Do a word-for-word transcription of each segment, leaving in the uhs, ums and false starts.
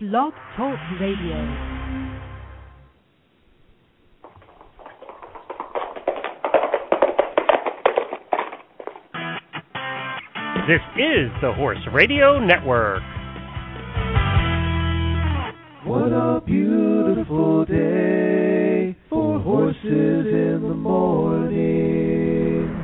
Blog Talk Radio. This is the Horse Radio Network. What a beautiful day for horses in the morning.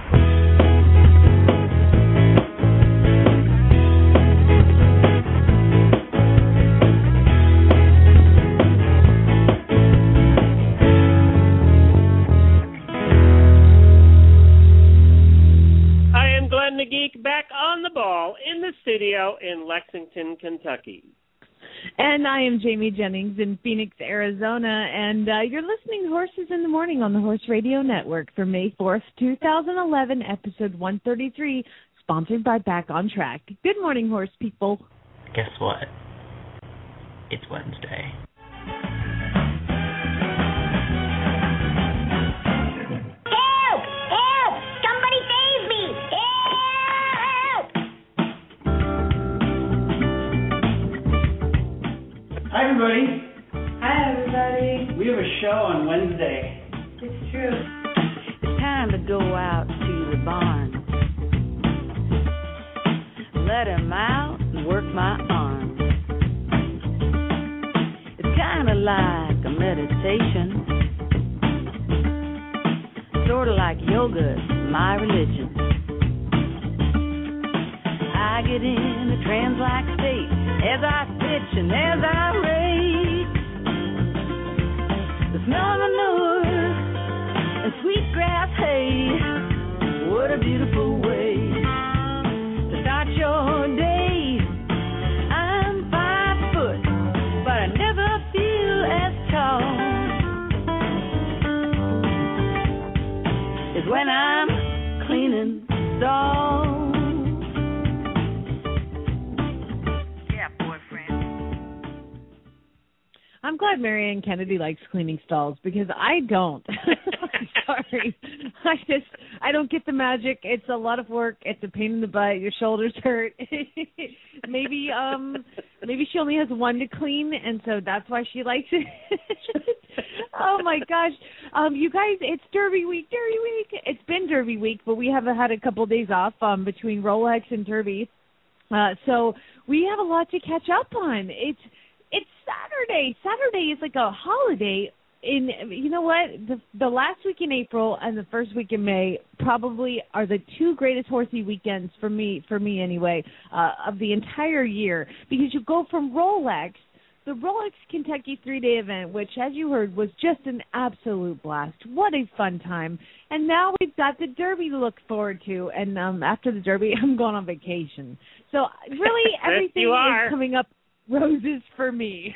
I am Glenn the Geek, back on the ball in the studio in Lexington, Kentucky. And I am Jamie Jennings in Phoenix, Arizona, and uh, you're listening to Horses in the Morning on the Horse Radio Network for May fourth, twenty eleven, episode one thirty-three, sponsored by Back on Track. Good morning, horse people. Guess what? It's Wednesday. Help! Help! Somebody save me! Help! Hi, everybody. Hi, everybody. We have a show on Wednesday. It's true. It's time to go out to the barn. Let him out and work my arm. It's kind of like a meditation. Sort of like yoga, my religion. I get in a trance-like state as I pitch and as I race. The smell of manure and sweet grass hay. What a beautiful way to start your day. I'm five foot, but I never feel as tall as when I'm cleaning stalls. I'm glad Marianne Kennedy likes cleaning stalls because I don't. I'm sorry. I just, I don't get the magic. It's a lot of work. It's a pain in the butt. Your shoulders hurt. maybe, um, maybe she only has one to clean, and so that's why she likes it. Oh, my gosh. Um, you guys, it's Derby week, Derby week. It's been Derby week, but we haven't had a couple of days off um, between Rolex and Derby. Uh, so we have a lot to catch up on. It's, It's Saturday. Saturday is like a holiday. In you know what? The the last week in April and the first week in May probably are the two greatest horsey weekends for me, for me anyway, uh, of the entire year. Because you go from Rolex, the Rolex Kentucky three-day event, which, as you heard, was just an absolute blast. What a fun time. And now we've got the Derby to look forward to. And um, after the Derby, I'm going on vacation. So really everything is coming up roses for me.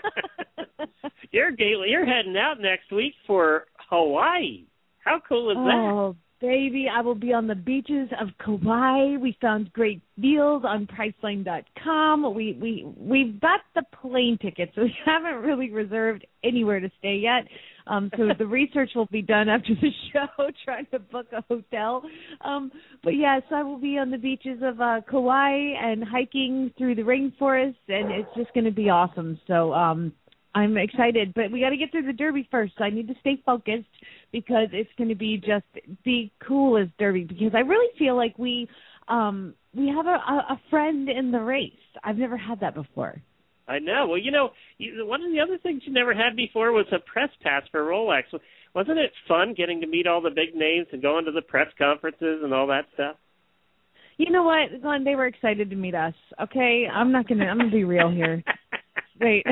You're you're heading out next week for Hawaii. How cool is that? Oh, baby, I will be on the beaches of Kauai. We found great deals on Priceline dot com. We we we've got the plane tickets. We haven't really reserved anywhere to stay yet. Um, so the research will be done after the show, trying to book a hotel. Um, but yes, I will be on the beaches of uh, Kauai and hiking through the rainforest, and it's just going to be awesome. So um, I'm excited. But we got to get through the Derby first. So I need to stay focused because it's going to be just the coolest Derby. Because I really feel like we um, we have a, a friend in the race. I've never had that before. I know. Well, you know, you, one of the other things you never had before was a press pass for Rolex. Wasn't it fun getting to meet all the big names and going to the press conferences and all that stuff? You know what, Glenn? They were excited to meet us. Okay, I'm not gonna. I'm gonna be real here. Wait.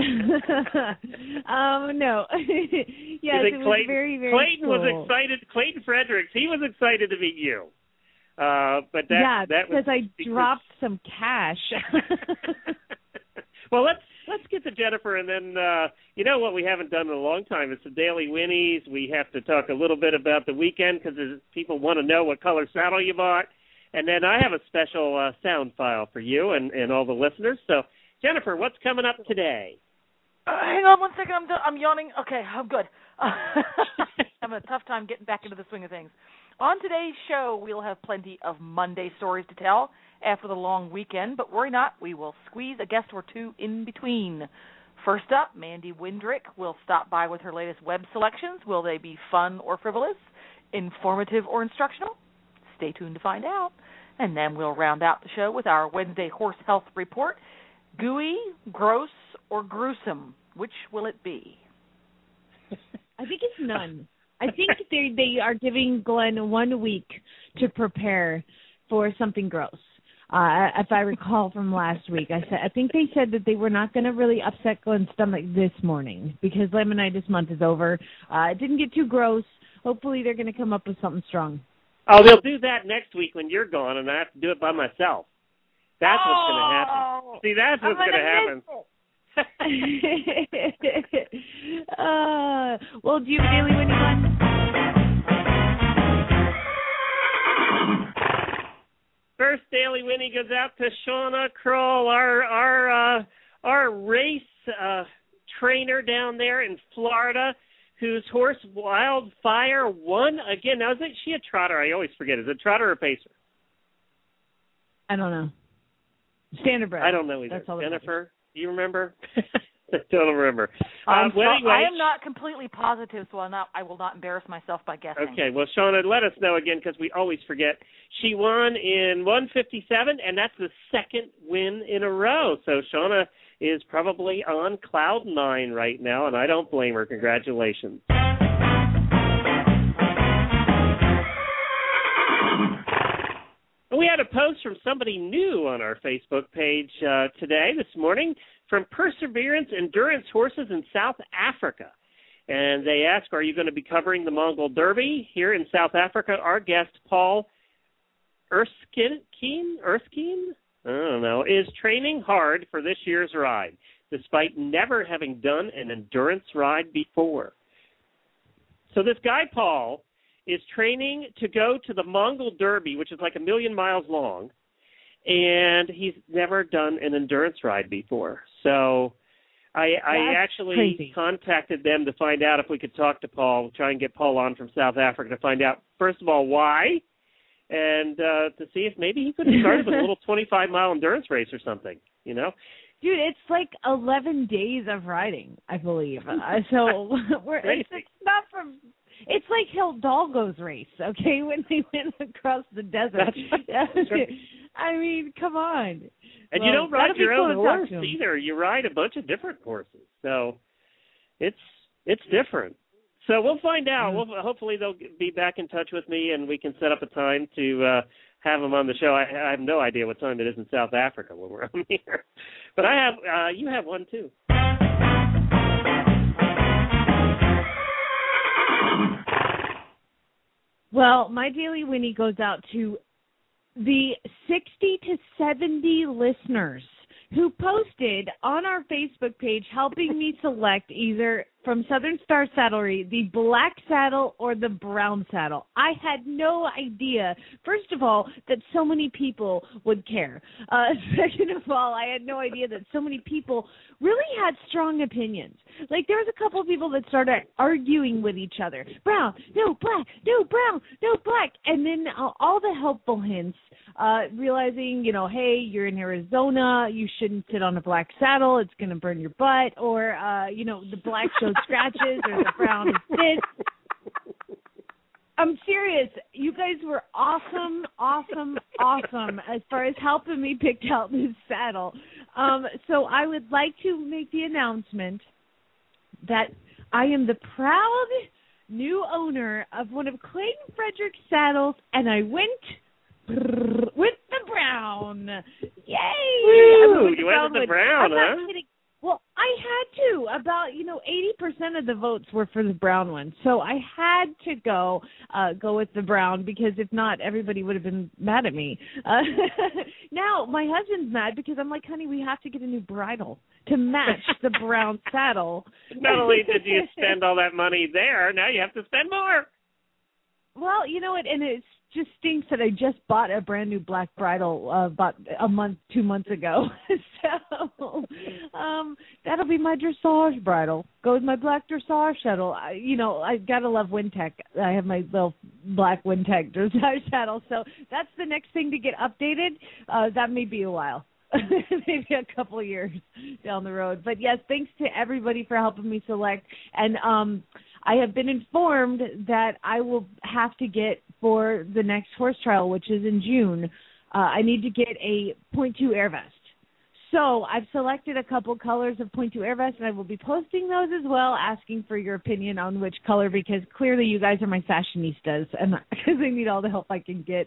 um, no. Yes, it was Clayton, very, very Clayton cool. was excited. Clayton Fredericks, he was excited to meet you. Uh, but that, yeah, that because was I because... dropped some cash. Well, let's let's get to Jennifer, and then uh, you know what we haven't done in a long time is the Daily Winnies. We have to talk a little bit about the weekend because people want to know what color saddle you bought, and then I have a special uh, sound file for you and, and all the listeners. So, Jennifer, what's coming up today? Uh, hang on one second. I'm do- I'm yawning. Okay, I'm good. Uh, I'm having a tough time getting back into the swing of things. On today's show, we'll have plenty of Monday stories to tell, after the long weekend, but worry not, we will squeeze a guest or two in between. First up, Mandy Windrick will stop by with her latest web selections. Will they be fun or frivolous, informative or instructional? Stay tuned to find out. And then we'll round out the show with our Wednesday Horse Health Report. Gooey, gross, or gruesome? Which will it be? I think it's none. I think they they are giving Glenn one week to prepare for something gross. Uh, if I recall from last week, I said I think they said that they were not going to really upset Glenn's stomach this morning because Lemonitis month is over. Uh, it didn't get too gross. Hopefully they're going to come up with something strong. Oh, they'll do that next week when you're gone, and I have to do it by myself. That's oh, what's going to happen. See, that's what's going to happen. uh, well, do you have a daily winning one? First daily winning goes out to Shauna Kroll, our our uh, our race uh, trainer down there in Florida, whose horse Wildfire won again. Now, isn't she a trotter? I always forget. Is it a trotter or a pacer? I don't know. Standardbred. I don't know either. That's all Jennifer, do you remember? I don't remember. Um, uh, well, so anyway, I am not completely positive, so I'll not, I will not embarrass myself by guessing. Okay, well, Shauna, let us know again because we always forget. She won in one fifty-seven, and that's the second win in a row. So Shauna is probably on cloud nine right now, and I don't blame her. Congratulations. We had a post from somebody new on our Facebook page uh, today, this morning, from Perseverance Endurance Horses in South Africa. And they ask, are you going to be covering the Mongol Derby here in South Africa? Our guest, Paul Erskine, Erskine? I don't know, is training hard for this year's ride, despite never having done an endurance ride before. So this guy, Paul, is training to go to the Mongol Derby, which is like a million miles long, and he's never done an endurance ride before. So I, I actually crazy. contacted them to find out if we could talk to Paul, try and get Paul on from South Africa to find out, first of all, why, and uh, to see if maybe he could have started with a little twenty-five mile endurance race or something, you know? Dude, it's like eleven days of riding, I believe. Uh, so we're, it's, it's not from... It's like Hidalgo's race, okay, when they went across the desert. That's right. I mean, come on. And well, you don't ride your cool own horse either. You ride a bunch of different horses. So it's it's different. So we'll find out. Mm-hmm. We'll, hopefully they'll be back in touch with me and we can set up a time to uh, have them on the show. I, I have no idea what time it is in South Africa when we're on here. But I have uh, you have one too. Well, my daily Winnie goes out to the sixty to seventy listeners who posted on our Facebook page helping me select either from Southern Star Saddlery, the black saddle or the brown saddle. I had no idea, first of all, that so many people would care. Uh, second of all, I had no idea that so many people really had strong opinions. Like, there was a couple of people that started arguing with each other. Brown, no black, no brown, no black. And then uh, all the helpful hints, uh, realizing, you know, hey, you're in Arizona, you shouldn't sit on a black saddle, it's going to burn your butt, or, uh, you know, the black showed scratches or the brown is this. I'm serious. You guys were awesome, awesome, awesome as far as helping me pick out this saddle. Um, so I would like to make the announcement that I am the proud new owner of one of Clayton Frederick's saddles, and I went with the brown. Yay! Woo, with you the went with the brown, I'm huh? not kidding. Well, I had to. About, you know, eighty percent of the votes were for the brown one. So I had to go uh, go with the brown because if not, everybody would have been mad at me. Uh, now, my husband's mad because I'm like, honey, we have to get a new bridle to match the brown saddle. Not only did you spend all that money there, now you have to spend more. Well, you know what, and it's just stinks that I just bought a brand new black bridle uh, about a month, two months ago. so um, that'll be my dressage bridle. Go with my black dressage saddle. I, you know, I gotta love Wintec. I have my little black Wintec dressage saddle. So that's the next thing to get updated. Uh, that may be a while. Maybe a couple of years down the road. But, yes, thanks to everybody for helping me select. And um, I have been informed that I will have to get for the next horse trial, which is in June, uh, I need to get a point two air vest. So I've selected a couple colors of point two air vest, and I will be posting those as well, asking for your opinion on which color, because clearly you guys are my fashionistas, and because I need all the help I can get.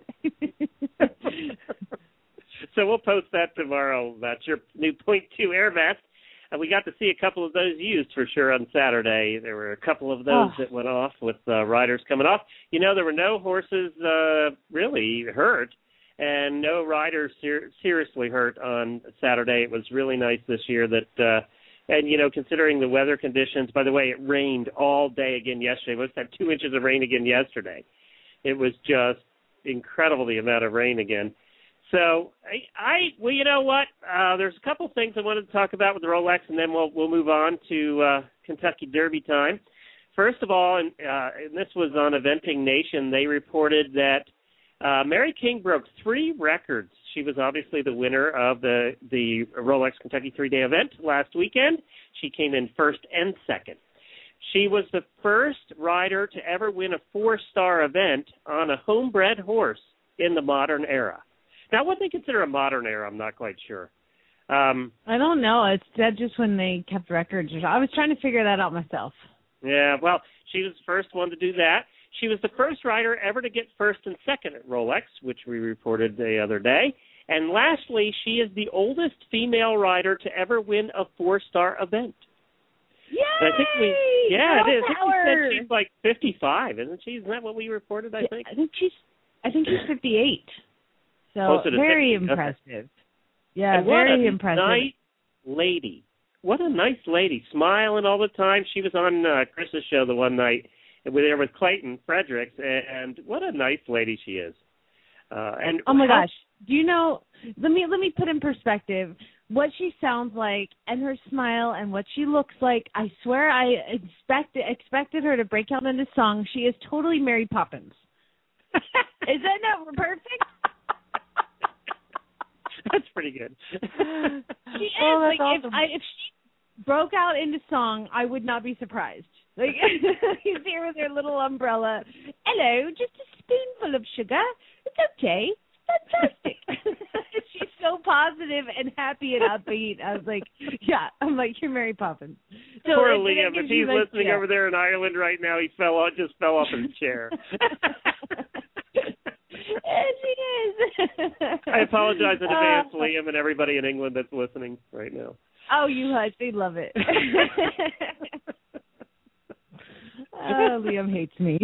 So we'll post that tomorrow. That's your new point two air vest. Uh, we got to see a couple of those used for sure on Saturday. There were a couple of those oh. that went off with uh, riders coming off. You know, there were no horses uh, really hurt and no riders ser- seriously hurt on Saturday. It was really nice this year that, uh, and, you know, considering the weather conditions, by the way, it rained all day again yesterday. We must have two inches of rain again yesterday. It was just incredible, the amount of rain again. So, I, I well, you know what? Uh, there's a couple things I wanted to talk about with the Rolex, and then we'll we'll move on to uh, Kentucky Derby time. First of all, and, uh, and this was on Eventing Nation, they reported that uh, Mary King broke three records. She was obviously the winner of the, the Rolex Kentucky three-day event last weekend. She came in first and second. She was the first rider to ever win a four-star event on a homebred horse in the modern era. Now, what they consider a modern era, I'm not quite sure. Um, I don't know. It's that just when they kept records. I was trying to figure that out myself. Yeah, well, she was the first one to do that. She was the first rider ever to get first and second at Rolex, which we reported the other day. And lastly, she is the oldest female rider to ever win a four-star event. Yay! And I think we, yeah, Girl it is. I think we power. said she's like fifty-five, isn't she? Isn't that what we reported, I yeah, think? I think she's, I think she's fifty-eight. So very fifty. Impressive. Okay. Yeah, and very what a impressive. Nice lady. What a nice lady, smiling all the time. She was on uh, Chris's show the one night. We were there with Clayton Fredericks, and what a nice lady she is. Uh, and oh my how, gosh, do you know? Let me let me put in perspective what she sounds like and her smile and what she looks like. I swear, I expected expected her to break out into song. She is totally Mary Poppins. Is that not perfect? That's pretty good. She is. Oh, like, awesome. if, I, if she broke out into song, I would not be surprised. Like, she's here with her little umbrella. Hello, just a spoonful of sugar. It's okay. Fantastic. She's so positive and happy and upbeat. I was like, yeah. I'm like, you're Mary Poppins. So poor it, Liam. it If he's like, listening yeah. over there in Ireland right now, he fell off, just fell off his chair. Yes, she is. I apologize in advance, uh, Liam, and everybody in England that's listening right now. Oh, you hush. They love it. Oh, Liam hates me.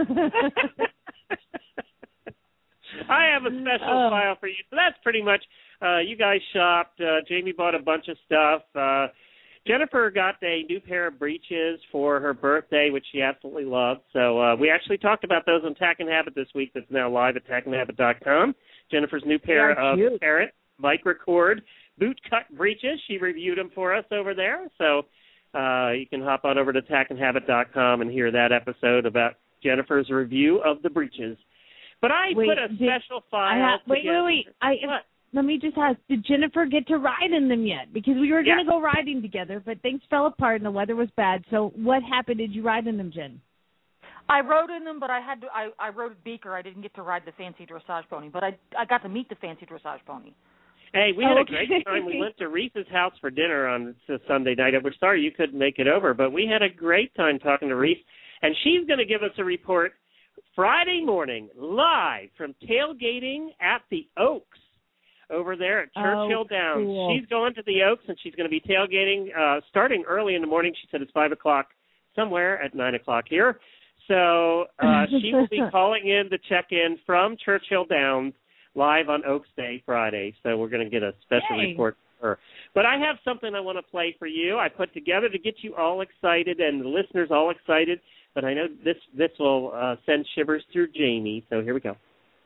I have a special oh. file for you. So that's pretty much, uh, you guys shopped. Uh, Jamie bought a bunch of stuff. Uh, Jennifer got a new pair of breeches for her birthday, which she absolutely loved. So uh, we actually talked about those on Tack and Habit this week. That's now live at tack and habit dot com. Jennifer's new pair of cute. Parrot Microcord boot cut breeches. She reviewed them for us over there. So uh, you can hop on over to tack and habit dot com and hear that episode about Jennifer's review of the breeches. But I wait, put a did, special file. I have, wait, together. wait, wait. I, what? Let me just ask, did Jennifer get to ride in them yet? Because we were going to yeah. go riding together, but things fell apart and the weather was bad. So what happened? Did you ride in them, Jen? I rode in them, but I had to. I, I rode at Beaker. I didn't get to ride the fancy dressage pony, but I I got to meet the fancy dressage pony. Hey, we had oh, a great time. We went to Reese's house for dinner on Sunday night. We're sorry you couldn't make it over, but we had a great time talking to Reese, and she's going to give us a report Friday morning live from tailgating at the Oaks over there at Churchill oh, Downs. Cool. She's going to the Oaks, and she's going to be tailgating uh, starting early in the morning. She said it's five o'clock somewhere at nine o'clock here. So uh, she will be calling in to check in from Churchill Downs live on Oaks Day Friday. So we're going to get a special Yay. report for her. But I have something I want to play for you. I put together to get you all excited and the listeners all excited. But I know this this will uh, send shivers through Jamie. So here we go.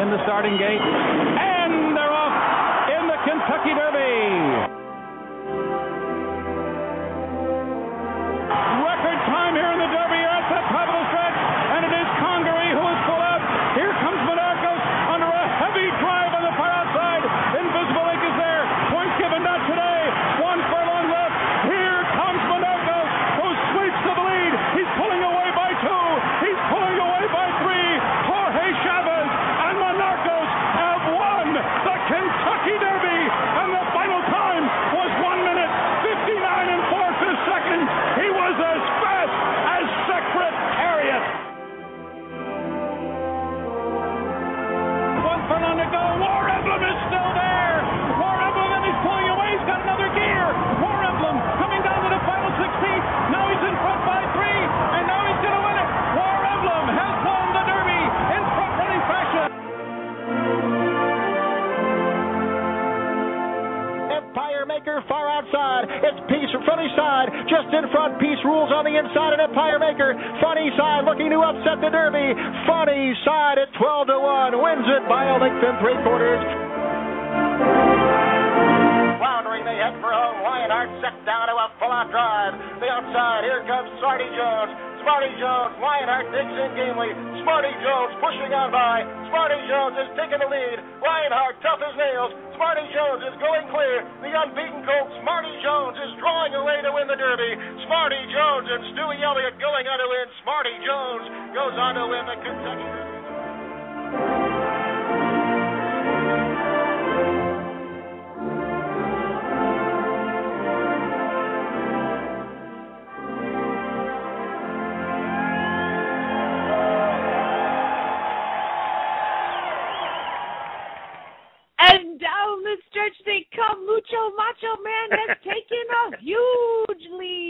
in the starting gate, and they're off in the Kentucky Derby. Record time here in the Derby. You're at the top of the stretch, and it is Congaree who is pulled up. Here comes Monarchos under a heavy drive on the far outside. Invisible Ink is there. Points given not today. One furlong left. Here comes Monarchos, who sweeps to the lead. He's pulling away by two. He's pulling away by three. Jorge Chavez and Monarchos have won the Kentucky Derby, and the final time was one minute fifty-nine and four fifths seconds. He was as fast as Secretariat. One furlong to go. War Emblem is still there. War Emblem, and he's pulling away. He's got another gear. War Emblem coming down to the final sixteenth. Now he's in front by three, and now he's going to win it. War Emblem has won the Derby in front-running fashion. Empire Maker far outside. It's Peace from Funny Side. Just in front, Peace rules on the inside, and Empire Maker. Funny Side looking to upset the Derby. Funny Side at twelve to one. Wins it by a length and three quarters. Floundering, they head for home. Lionheart set down to a full-out drive. The outside, here comes Smarty Jones. Smarty Jones, Lionheart digs in gamely. Smarty Jones pushing on by. Smarty Jones is taking the lead. Lionheart tough as nails. Smarty Jones is going clear. The unbeaten colt, Smarty Jones, is drawing away to win the Derby. Smarty Jones and Stewie Elliott going on to win. Smarty Jones goes on to win the Kentucky Derby. And down the stretch they come. Mucho Macho Man has taken a huge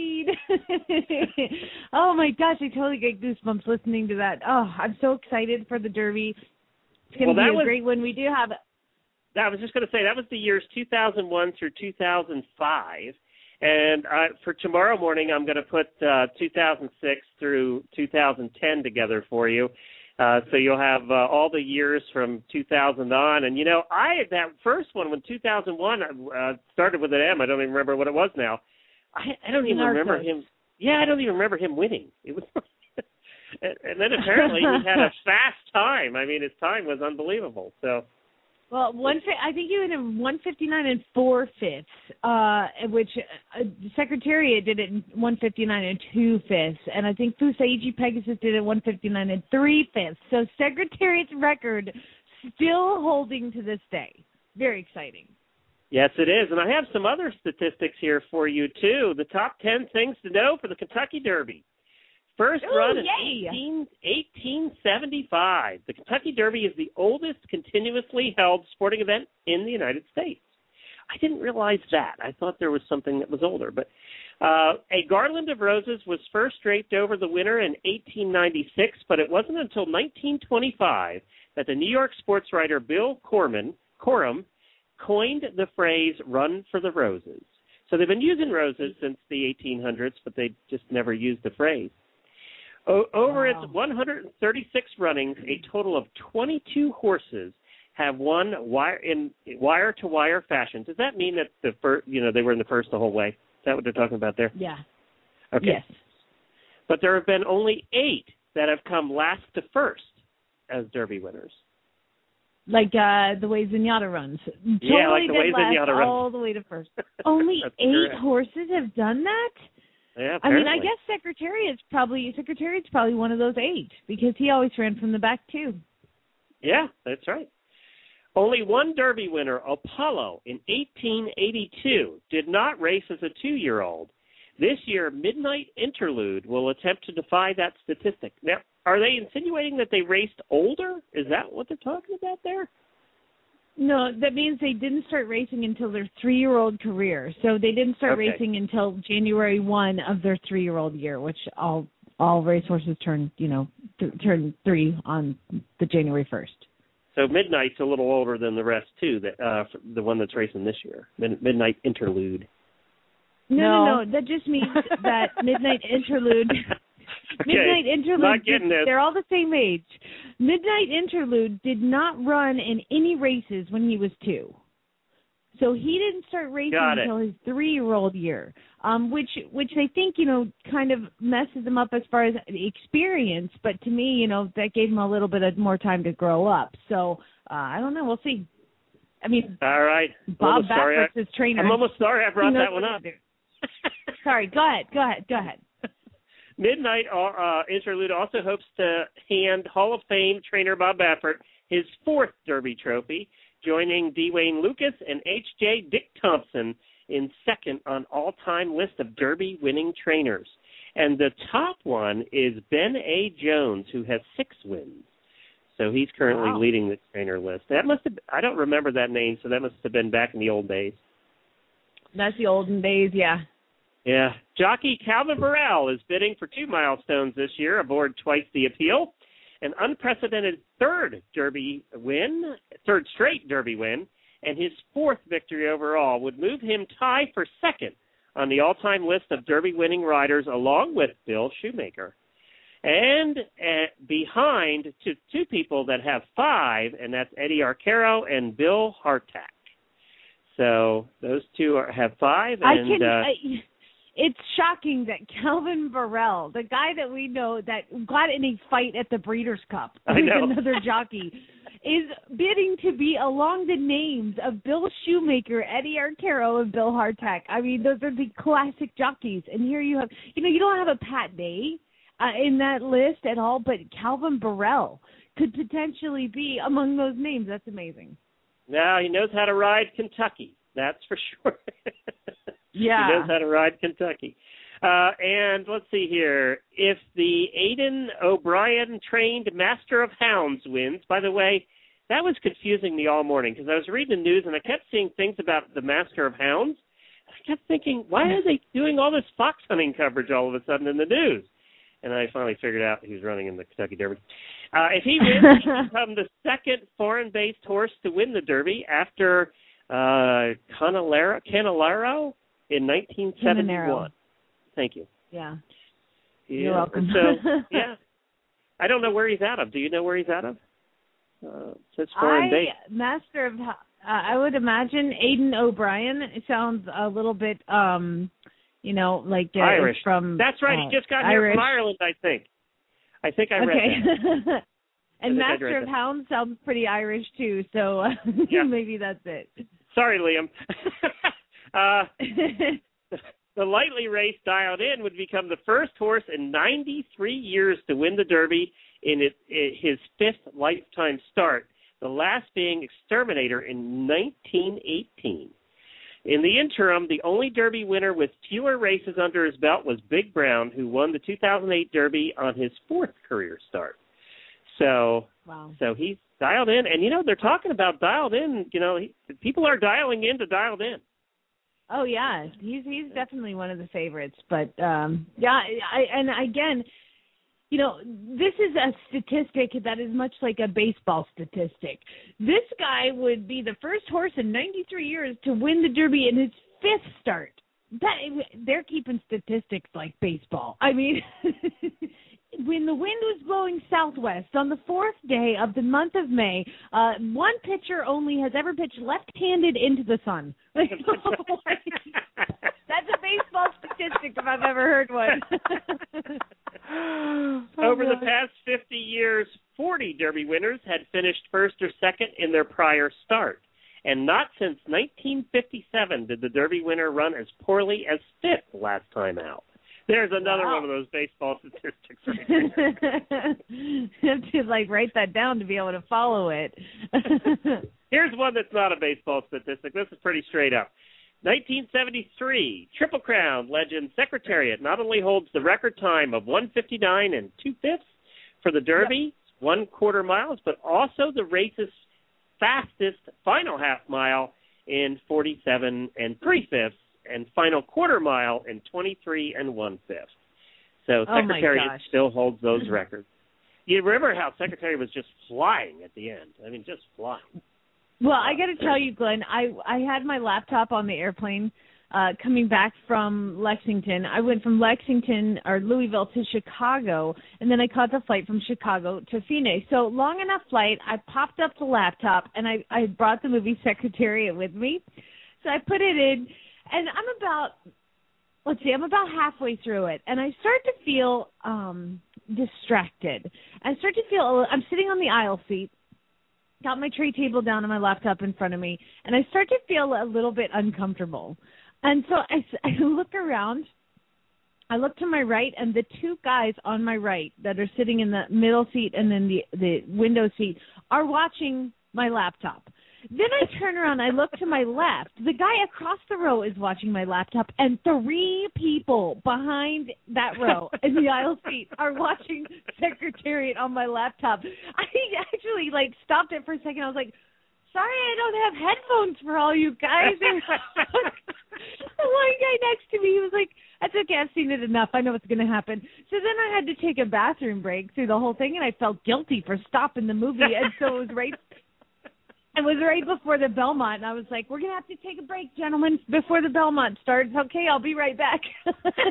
lead. Oh my gosh, I totally get goosebumps listening to that. Oh, I'm so excited for the Derby. It's going to well, be a was, great one. We do have it. I was just going to say, that was the years two thousand one through two thousand five. And uh, for tomorrow morning, I'm going to put uh, two thousand six through two thousand ten together for you. Uh, so you'll have uh, all the years from two thousand on. And, you know, I that first one, when two thousand one uh, started with an M, I don't even remember what it was now. I, I don't even Narcos. remember him. Yeah, I don't even remember him winning. It was, and, and then apparently he had a fast time. I mean, his time was unbelievable. So. Well, one I think he went in one fifty-nine and four fifths, uh, which uh, Secretariat did it in one fifty-nine and two fifths, and I think Fusaiji Pegasus did it one fifty-nine and three fifths. So Secretariat's record still holding to this day. Very exciting. Yes, it is, and I have some other statistics here for you too. The top ten things to know for the Kentucky Derby. First Ooh, run in yay. eighteen seventy-five. The Kentucky Derby is the oldest continuously held sporting event in the United States. I didn't realize that. I thought there was something that was older. But uh, a garland of roses was first draped over the winner in eighteen ninety-six, but it wasn't until nineteen twenty-five that the New York sports writer Bill Corman, Corum coined the phrase "run for the roses." So they've been using roses since the eighteen hundreds, but they just never used the phrase. O- over wow. its one hundred thirty-six runnings, a total of twenty-two horses have won wire in wire-to-wire fashion. Does that mean that the first, you know, they were in the first the whole way? Is that what they're talking about there? Yeah. Okay. Yes. But there have been only eight that have come last to first as Derby winners. Like uh, the way Zenyatta runs. Totally yeah, like the way last Zenyatta runs. all the way to first. Only eight correct. horses have done that? Yeah, I mean, apparently. I guess Secretariat's probably Secretariat's probably one of those eight because he always ran from the back too. Yeah, that's right. Only one Derby winner, Apollo, in eighteen eighty-two, did not race as a two-year-old. This year, Midnight Interlude will attempt to defy that statistic. Now, are they insinuating that they raced older? Is that what they're talking about there? No, that means they didn't start racing until their three-year-old career. So they didn't start okay. racing until January first of their three-year-old year, which all all racehorses turn, you know, th- turn three on the January first. So Midnight's a little older than the rest too. That uh, the one that's racing this year, Mid- Midnight Interlude. No, no, no, no. That just means that Midnight Interlude. Okay, Midnight Interlude, not getting did, this. they're all the same age. Midnight Interlude did not run in any races when he was two. So he didn't start racing until his three-year-old year, um, which which I think, you know, kind of messes him up as far as experience. But to me, you know, that gave him a little bit of more time to grow up. So uh, I don't know. We'll see. I mean, all right. Bob Baffert's his trainer. I'm almost sorry I brought that one up. Sorry. Go ahead. Go ahead. Go ahead. Midnight uh, Interlude also hopes to hand Hall of Fame trainer Bob Baffert his fourth Derby trophy, joining D. Wayne Lucas and H J Dick Thompson in second on all-time list of Derby winning trainers. And the top one is Ben A. Jones, who has six wins. So he's currently wow. leading the trainer list. That must have, I don't remember that name, so that must have been back in the old days. That's the olden days, yeah. Yeah. Jockey Calvin Burrell is bidding for two milestones this year aboard Twice the Appeal. An unprecedented third Derby win, third straight Derby win, and his fourth victory overall would move him tie for second on the all-time list of Derby-winning riders, along with Bill Shoemaker. And uh, behind to two people that have five, and that's Eddie Arcaro and Bill Hartack. So those two are, have five. And, I can. uh, I, it's shocking that Calvin Burrell, the guy that we know that got in a fight at the Breeders' Cup with another jockey, is bidding to be along the names of Bill Shoemaker, Eddie Arcaro, and Bill Hartack. I mean, those are the classic jockeys. And here you have, you know, you don't have a Pat Day uh, in that list at all, but Calvin Burrell could potentially be among those names. That's amazing. Now he knows how to ride Kentucky. That's for sure. Yeah. He knows how to ride Kentucky. Uh, and let's see here. If the Aidan O'Brien-trained Master of Hounds wins, by the way, that was confusing me all morning because I was reading the news and I kept seeing things about the Master of Hounds. I kept thinking, why are they doing all this fox hunting coverage all of a sudden in the news? And I finally figured out he was running in the Kentucky Derby. Uh, if he wins, he will become the second foreign-based horse to win the Derby after uh, Canalero, Canalero in nineteen seventy-one. Canalero. Thank you. Yeah. yeah. You're welcome. So, yeah. I don't know where he's out of. Do you know where he's out of? Uh, it says foreign-based. I, Master of, uh, I would imagine Aidan O'Brien. It sounds a little bit, um, you know, like uh, Irish. From That's right. Uh, he just got Irish. here from Ireland, I think. I think I read okay. that. And I Master of that. Hounds sounds pretty Irish too, so uh, yeah. maybe that's it. Sorry, Liam. uh, the lightly raced Dialed In would become the first horse in ninety-three years to win the Derby in it, it, his fifth lifetime start, the last being Exterminator in nineteen eighteen. In the interim, the only Derby winner with fewer races under his belt was Big Brown, who won the two thousand eight Derby on his fourth career start. So, wow. so he's dialed in, and you know they're talking about dialed in. You know, he, people are dialing into Dialed In. Oh yeah, he's he's definitely one of the favorites. But um, yeah, I, and again, you know, this is a statistic that is much like a baseball statistic. This guy would be the first horse in ninety-three years to win the Derby in his fifth start. That they're keeping statistics like baseball. I mean. When the wind was blowing southwest on the fourth day of the month of May, uh, one pitcher only has ever pitched left-handed into the sun. That's a baseball statistic if I've ever heard one. Over the past fifty years, forty Derby winners had finished first or second in their prior start. And not since nineteen fifty-seven did the Derby winner run as poorly as fifth last time out. There's another wow. one of those baseball statistics right there. You have to, like, write that down to be able to follow it. Here's one that's not a baseball statistic. This is pretty straight up. nineteen seventy-three, Triple Crown legend Secretariat not only holds the record time of one fifty-nine and two-fifths for the Derby, yep. one quarter miles, but also the race's fastest final half mile in forty-seven and three-fifths. And final quarter mile in twenty-three and one-fifth. So oh Secretariat still holds those records. You remember how Secretariat was just flying at the end. I mean, just flying. Well, I got to tell you, Glenn, I, I had my laptop on the airplane uh, coming back from Lexington. I went from Lexington or Louisville to Chicago, and then I caught the flight from Chicago to Phoenix. So long enough flight, I popped up the laptop, and I, I brought the movie Secretariat with me. So I put it in, and I'm about, let's see, I'm about halfway through it, and I start to feel um, distracted. I start to feel, I'm sitting on the aisle seat, got my tray table down and my laptop in front of me, and I start to feel a little bit uncomfortable. And so I, I look around, I look to my right, and the two guys on my right that are sitting in the middle seat and then the, the window seat are watching my laptop. Then I turn around, I look to my left. The guy across the row is watching my laptop, and three people behind that row in the aisle seat are watching Secretariat on my laptop. I actually, like, stopped it for a second. I was like, sorry, I don't have headphones for all you guys. And the one guy next to me, he was like, that's okay, I've seen it enough. I know what's going to happen. So then I had to take a bathroom break through the whole thing, and I felt guilty for stopping the movie. And so it was right... It was right before the Belmont, and I was like, we're going to have to take a break, gentlemen, before the Belmont starts. Okay, I'll be right back. I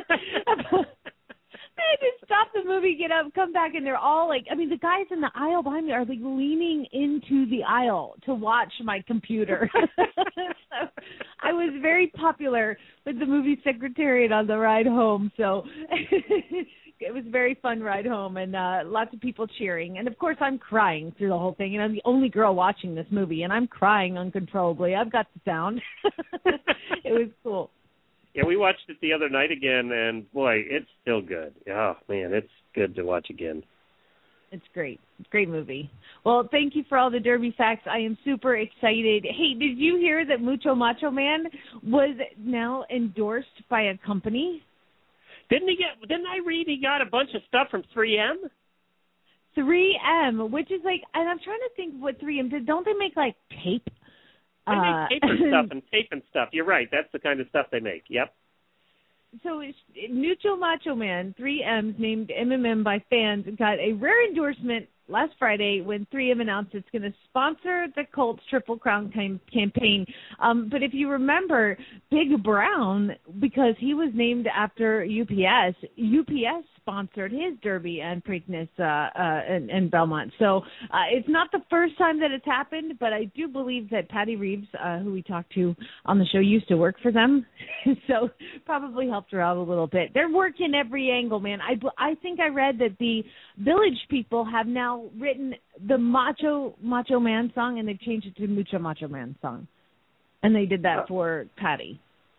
had to stop the movie, get up, come back, and they're all like, I mean, the guys in the aisle behind me are like leaning into the aisle to watch my computer. So I was very popular with the movie Secretariat on the ride home, so... It was a very fun ride home, and uh, lots of people cheering. And, of course, I'm crying through the whole thing, and I'm the only girl watching this movie, and I'm crying uncontrollably. I've got the sound. It was cool. Yeah, we watched it the other night again, and, boy, it's still good. Oh, man, it's good to watch again. It's great. It's a great movie. Well, thank you for all the Derby facts. I am super excited. Hey, did you hear that Mucho Macho Man was now endorsed by a company? Didn't he get? Didn't I read he got a bunch of stuff from three M? three M, which is like, and I'm trying to think what three M did. Don't they make like tape? They uh, make paper stuff and tape and stuff. You're right. That's the kind of stuff they make. Yep. So it's, Mucho Macho Man, three M's named M M M by fans, got a rare endorsement last Friday when three M announced it's going to sponsor the Colts Triple Crown cam- campaign. Um, but if you remember, Big Brown, because he was named after U P S, U P S sponsored his Derby and Preakness uh, uh, in, in Belmont. So uh, it's not the first time that it's happened, but I do believe that Patty Reeves, uh, who we talked to on the show, used to work for them. So probably helped her out a little bit. They're working every angle, man. I, I think I read that the Village people have now written the Macho Macho Man song, and they've changed it to Mucho Macho Man song. And they did that for Patty.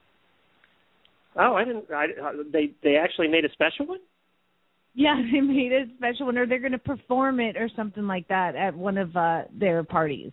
Oh, I didn't. I, they they actually made a special one? Yeah, they made a special one, or they're going to perform it or something like that at one of uh, their parties.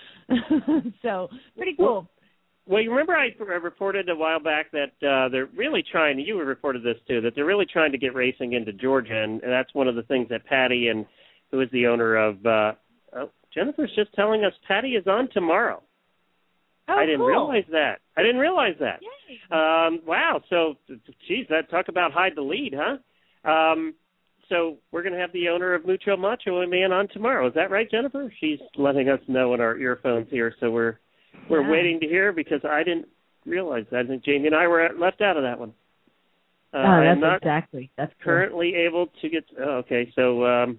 So, pretty cool. Well, well, you remember I reported a while back that uh, they're really trying, you reported this too, that they're really trying to get racing into Georgia, and, and that's one of the things that Patty, and who is the owner of, uh, oh, Jennifer's just telling us Patty is on tomorrow. Oh, I didn't cool. realize that. I didn't realize that. Yay. Um, wow, so, geez, that talk about hide the lead, huh? Um, so we're going to have the owner of Mucho Macho Man on tomorrow. Is that right, Jennifer? She's letting us know in our earphones here, so we're we're yeah. waiting to hear because I didn't realize that. I think Jamie and I were left out of that one. Uh, oh, I am that's not exactly. That's cool. currently able to get. Oh, okay, so um,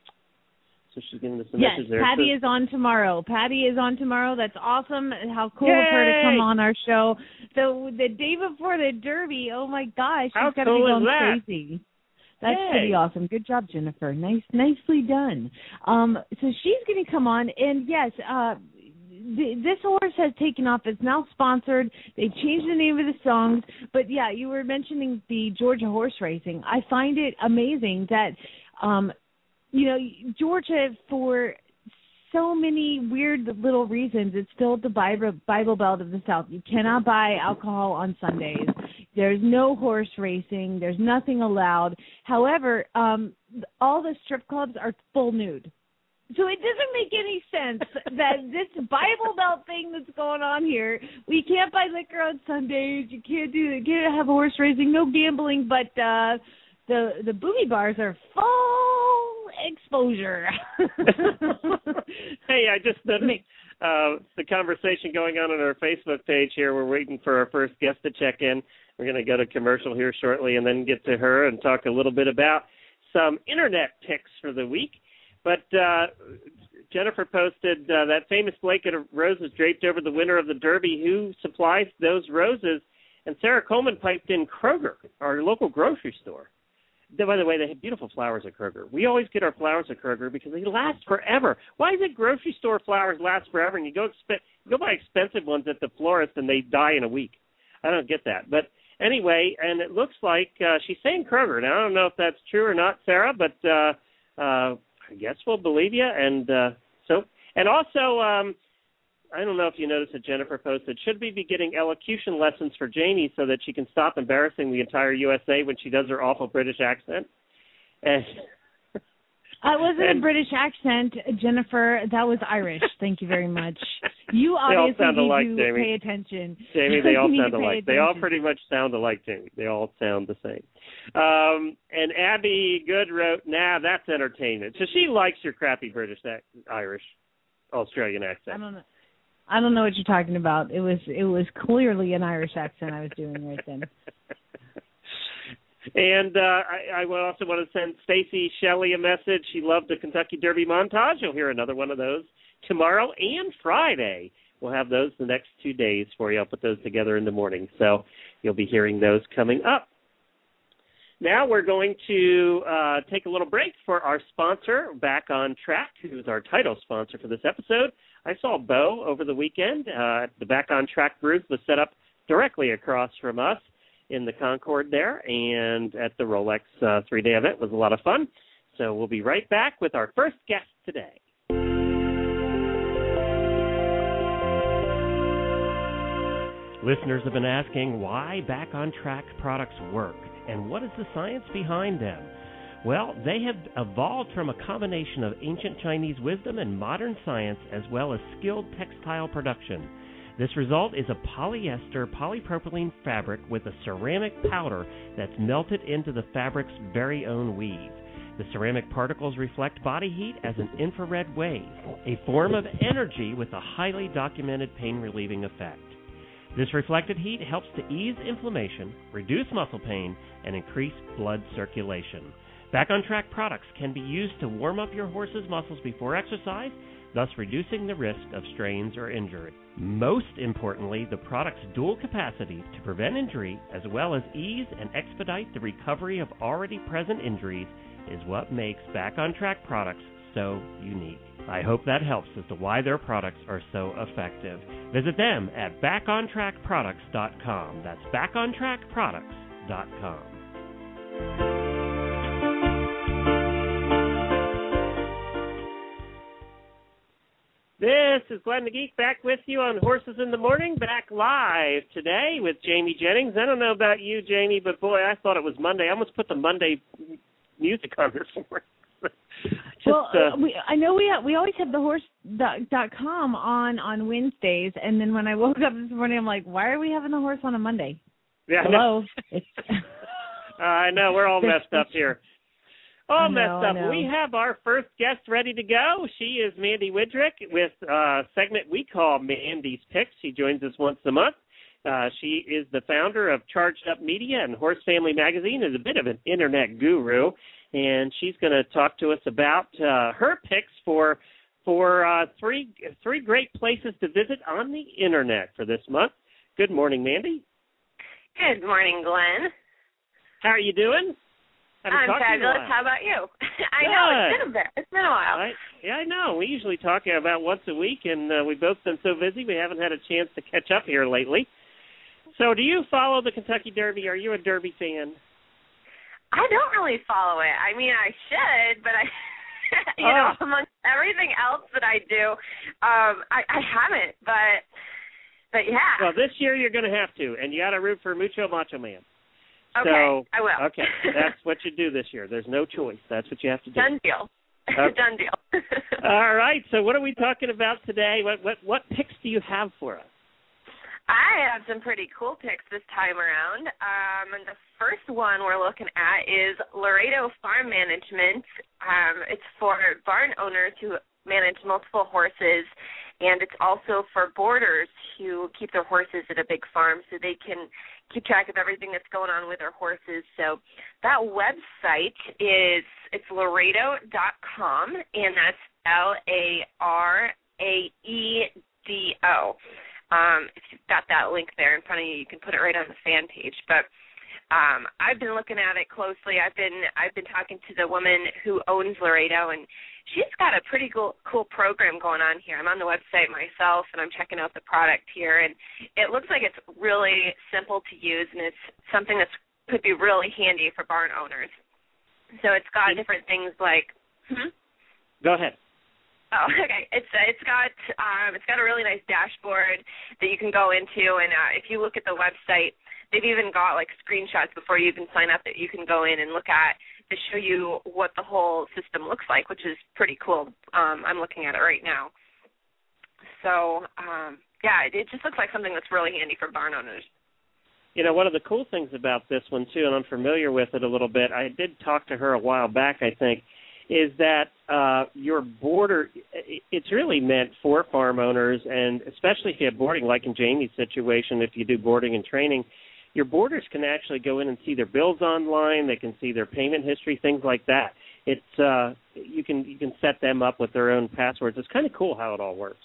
so she's giving us a yes, message there. Patty so, is on tomorrow. Patty is on tomorrow. That's awesome. How cool Yay! of her to come on our show. So the day before the Derby, oh my gosh, she's How got to cool be is going that? crazy. That's Yay. pretty awesome. Good job, Jennifer. Nice, nicely done. Um, so she's going to come on, and yes, uh, th- this horse has taken off. It's now sponsored. They changed the name of the songs, but yeah, you were mentioning the Georgia horse racing. I find it amazing that, um, you know, Georgia for so many weird little reasons, it's still the Bible, Bible Belt of the South. You cannot buy alcohol on Sundays. There's no horse racing. There's nothing allowed. However, um, all the strip clubs are full nude. So it doesn't make any sense that this Bible Belt thing that's going on here, we can't buy liquor on Sundays. You can't do you can't have horse racing, no gambling, but uh, the the booby bars are full exposure. Hey, I just noticed, uh, the conversation going on on our Facebook page here. We're waiting for our first guest to check in. We're going to go to commercial here shortly and then get to her and talk a little bit about some Internet picks for the week. But uh, Jennifer posted uh, that famous blanket of roses draped over the winner of the Derby. Who supplies those roses? And Sarah Coleman piped in Kroger, our local grocery store. By the way, they have beautiful flowers at Kroger. We always get our flowers at Kroger because they last forever. Why is it grocery store flowers last forever and you go exp- you go buy expensive ones at the florist and they die in a week? I don't get that. But anyway, and it looks like uh, she's saying Kroger. Now, I don't know if that's true or not, Sarah, but uh, uh, I guess we'll believe you. And uh, so, and also, um, I don't know if you noticed that Jennifer posted, should we be getting elocution lessons for Janie so that she can stop embarrassing the entire U S A when she does her awful British accent? And Uh, it wasn't and, a British accent, Jennifer. That was Irish. Thank you very much. You obviously need alike, to Jamie. pay attention. Jamie, they all sound alike. Attention. They all pretty much sound alike, Jamie. They all sound the same. Um, and Abby Good wrote, nah, that's entertainment. So she likes your crappy British, Irish, Australian accent. I don't know. I don't know what you're talking about. It was it was clearly an Irish accent I was doing right then. And uh, I, I also want to send Stacy Shelley a message. She loved the Kentucky Derby montage. You'll hear another one of those tomorrow and Friday. We'll have those the next two days for you. I'll put those together in the morning. So you'll be hearing those coming up. Now we're going to uh, take a little break for our sponsor, Back on Track, who's our title sponsor for this episode. I saw Bo over the weekend. Uh, the Back on Track booth was set up directly across from us in the Concord there, and at the Rolex uh, three-day event. It was a lot of fun. So we'll be right back with our first guest today. Listeners have been asking why Back on Track products work and what is the science behind them. Well, they have evolved from a combination of ancient Chinese wisdom and modern science, as well as skilled textile production. This result is a polyester polypropylene fabric with a ceramic powder that's melted into the fabric's very own weave. The ceramic particles reflect body heat as an infrared wave, a form of energy with a highly documented pain-relieving effect. This reflected heat helps to ease inflammation, reduce muscle pain, and increase blood circulation. Back on Track products can be used to warm up your horse's muscles before exercise, thus reducing the risk of strains or injury. Most importantly, the product's dual capacity to prevent injury as well as ease and expedite the recovery of already present injuries is what makes Back on Track products so unique. I hope that helps as to why their products are so effective. Visit them at back on track products dot com. That's back on track products dot com. This is Glenn the Geek back with you on Horses in the Morning, back live today with Jamie Jennings. I don't know about you, Jamie, but boy, I thought it was Monday. I almost put the Monday music on this morning. Just, well, uh, we, I know we have, we always have the horse dot com on, on Wednesdays, and then when I woke up this morning, I'm like, why are we having the horse on a Monday? Yeah, Hello? uh, I know, we're all messed up here. All know, messed up. We have our first guest ready to go. She is Mandy Widrick with a segment we call Mandy's Picks. She joins us once a month. Uh, she is the founder of Charged Up Media and Horse Family Magazine, is a bit of an internet guru, and she's going to talk to us about uh, her picks for for uh, three three great places to visit on the internet for this month. Good morning, Mandy. Good morning, Glenn. How are you doing? I'm fabulous. How about you? I Good. know, it's been a bit. It's been a while. I, yeah, I know. We usually talk about once a week, and uh, we've both been so busy we haven't had a chance to catch up here lately. So do you follow the Kentucky Derby? Are you a Derby fan? I don't really follow it. I mean, I should, but I, you oh. know, amongst everything else that I do, um, I, I haven't. But, but yeah. Well, this year you're going to have to, and you got to root for Mucho Macho Man. Okay, so, I will. Okay, that's what you do this year. There's no choice. That's what you have to do. Done deal. Okay. Done deal. All right. So, what are we talking about today? What what what picks do you have for us? I have some pretty cool picks this time around. Um, and the first one we're looking at is Laredo Farm Management. Um, it's for barn owners who manage multiple horses, And it's also for boarders who keep their horses at a big farm so they can keep track of everything that's going on with their horses. So that website is, it's Laredo dot com, and that's L A R A E D O. Um, if you've got that link there in front of you, you can put it right on the fan page. But um, I've been looking at it closely. I've been I've been talking to the woman who owns Laredo, and she's got a pretty cool, cool program going on here. I'm on the website myself, and I'm checking out the product here, and it looks like it's really simple to use, and it's something that could be really handy for barn owners. So it's got different things like. Hmm? Go ahead. Oh, okay. It's uh, it's got um, it's got a really nice dashboard that you can go into, and uh, if you look at the website, they've even got like screenshots before you even sign up that you can go in and look at to show you what the whole system looks like, which is pretty cool. Um, I'm looking at it right now. So um, yeah, it, it just looks like something that's really handy for barn owners. You know, one of the cool things about this one too, and I'm familiar with it a little bit. I did talk to her a while back, I think. Is that uh, your boarder, it's really meant for farm owners, and especially if you have boarding, like in Jamie's situation, if you do boarding and training, your boarders can actually go in and see their bills online. They can see their payment history, things like that. It's uh, you can you can set them up with their own passwords. It's kind of cool how it all works.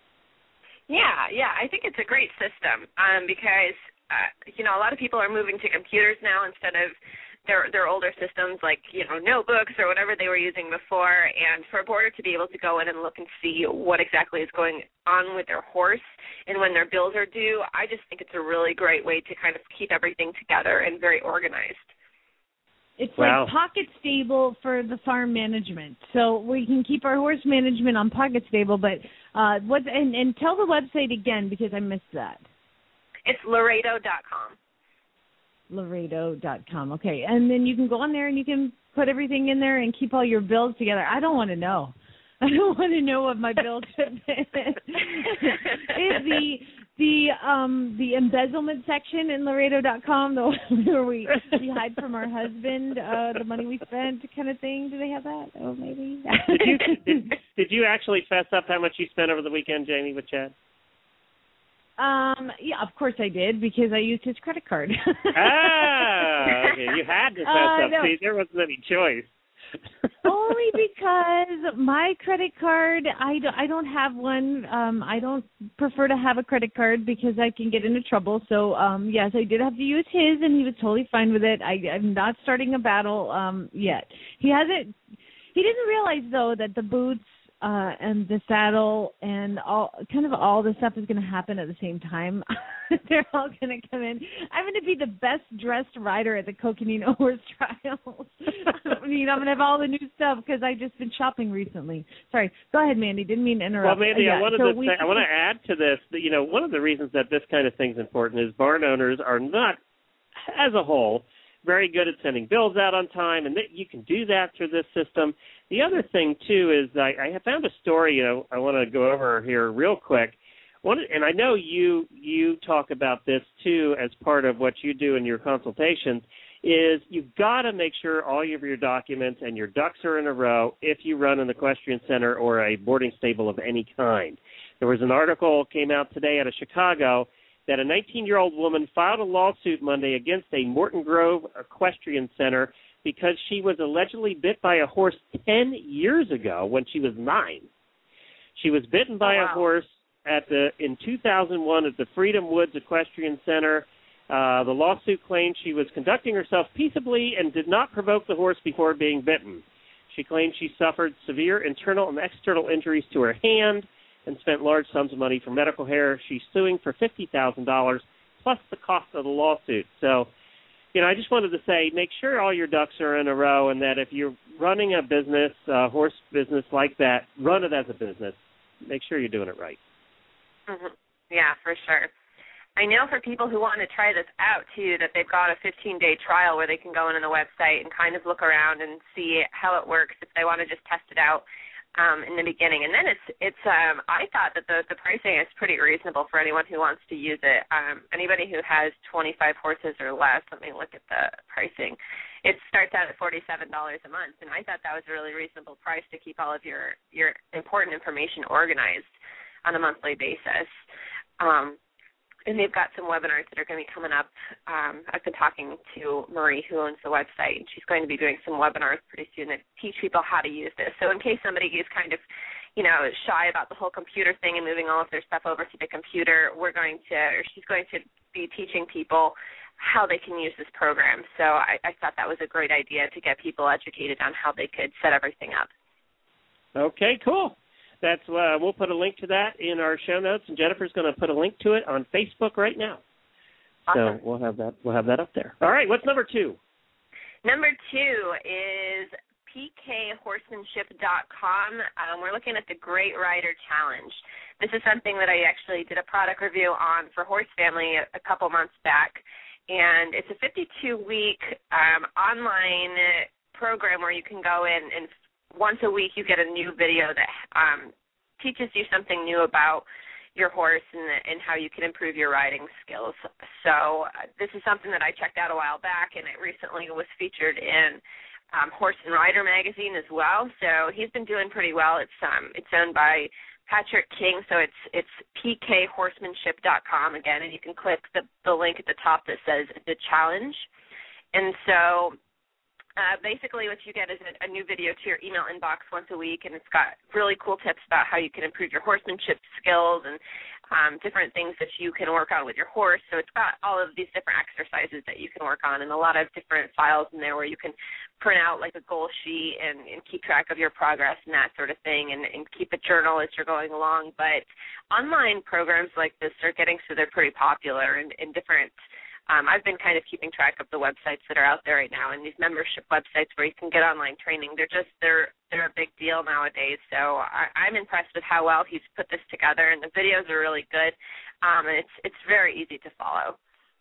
Yeah, yeah, I think it's a great system um, because, uh, you know, a lot of people are moving to computers now instead of Their, their older systems like, you know, notebooks or whatever they were using before, and for a boarder to be able to go in and look and see what exactly is going on with their horse and when their bills are due, I just think it's a really great way to kind of keep everything together and very organized. It's wow. like Pocket Stable for the farm management. So we can keep our horse management on Pocket Stable, but uh, what? And, and tell the website again because I missed that. It's Laredo dot com. Laredo dot com. Okay, and then you can go on there and you can put everything in there and keep all your bills together. I don't want to know. I don't want to know what my bills have been. Is the the um the embezzlement section in Laredo dot com, the where we, we hide from our husband uh, the money we spent kind of thing? Do they have that? Oh, maybe. did you did, did you actually fess up how much you spent over the weekend, Jamie, with Chad? Um, yeah, of course I did because I used his credit card. ah, okay. You had to fess uh, up. No. See, there wasn't any choice. Only because my credit card, I, do, I don't have one. Um, I don't prefer to have a credit card because I can get into trouble. So, um, yes, I did have to use his, and he was totally fine with it. I, I'm not starting a battle um, yet. He hasn't. He didn't realize, though, that the boots Uh, and the saddle and all kind of all the stuff is going to happen at the same time. They're all going to come in. I'm going to be the best dressed rider at the Coconino Horse Trials. I mean, I'm going to have all the new stuff because I've just been shopping recently. Sorry. Go ahead, Mandy. Didn't mean to interrupt. Well, Mandy, yeah, I wanted so to we, say, I want to add to this that, you know, one of the reasons that this kind of thing is important is barn owners are not, as a whole, very good at sending bills out on time, and that you can do that through this system. The other thing, too, is I, I have found a story, you know, I want to go over here real quick. One, and I know you you talk about this, too, as part of what you do in your consultations, is you've got to make sure all of your documents and your ducks are in a row if you run an equestrian center or a boarding stable of any kind. There was an article came out today out of Chicago that a nineteen-year-old woman filed a lawsuit Monday against a Morton Grove Equestrian Center because she was allegedly bit by a horse ten years ago when she was nine. She was bitten by oh, wow. a horse at the in two thousand one at the Freedom Woods Equestrian Center. Uh, the lawsuit claimed she was conducting herself peaceably and did not provoke the horse before being bitten. She claimed she suffered severe internal and external injuries to her hand and spent large sums of money for medical care. She's suing for fifty thousand dollars plus the cost of the lawsuit. So, you know, I just wanted to say, make sure all your ducks are in a row, and that if you're running a business, a horse business like that, run it as a business. Make sure you're doing it right. Mm-hmm. Yeah, for sure. I know for people who want to try this out, too, that they've got a fifteen-day trial where they can go in on the website and kind of look around and see how it works if they want to just test it out. Um, in the beginning, and then it's it's. Um, I thought that the the pricing is pretty reasonable for anyone who wants to use it. Um, anybody who has twenty-five horses or less. Let me look at the pricing. It starts out at forty-seven dollars a month, and I thought that was a really reasonable price to keep all of your your important information organized. on a monthly basis. Um, and they've got some webinars that are going to be coming up. Um, I've been talking to Marie, who owns the website, and she's going to be doing some webinars pretty soon that teach people how to use this. So in case somebody is kind of, you know, shy about the whole computer thing and moving all of their stuff over to the computer, we're going to, or she's going to be teaching people how they can use this program. So I, I thought that was a great idea to get people educated on how they could set everything up. Okay, cool. That's uh, we'll put a link to that in our show notes, and Jennifer's going to put a link to it on Facebook right now. Awesome. So we'll have that we'll have that up there. All right, what's number two? Number two is P K horsemanship dot com. Um, we're looking at the Great Rider Challenge. This is something that I actually did a product review on for Horse Family a, a couple months back, and it's a fifty-two week um, online program where you can go in and once a week you get a new video that um, teaches you something new about your horse and, and how you can improve your riding skills. So uh, this is something that I checked out a while back, and it recently was featured in um, Horse and Rider magazine as well. So he's been doing pretty well. It's um, it's owned by Patrick King, so it's it's P K horsemanship dot com again, and you can click the, the link at the top that says The Challenge. And so Uh, basically what you get is a, a new video to your email inbox once a week, and it's got really cool tips about how you can improve your horsemanship skills and um, different things that you can work on with your horse. So it's got all of these different exercises that you can work on and a lot of different files in there where you can print out like a goal sheet and, and keep track of your progress and that sort of thing, and, and keep a journal as you're going along. But online programs like this are getting so they're pretty popular in, in different Um, I've been kind of keeping track of the websites that are out there right now, and these membership websites where you can get online training. They're just they're they're a big deal nowadays. So I, I'm impressed with how well he's put this together, and the videos are really good, um, and it's it's very easy to follow.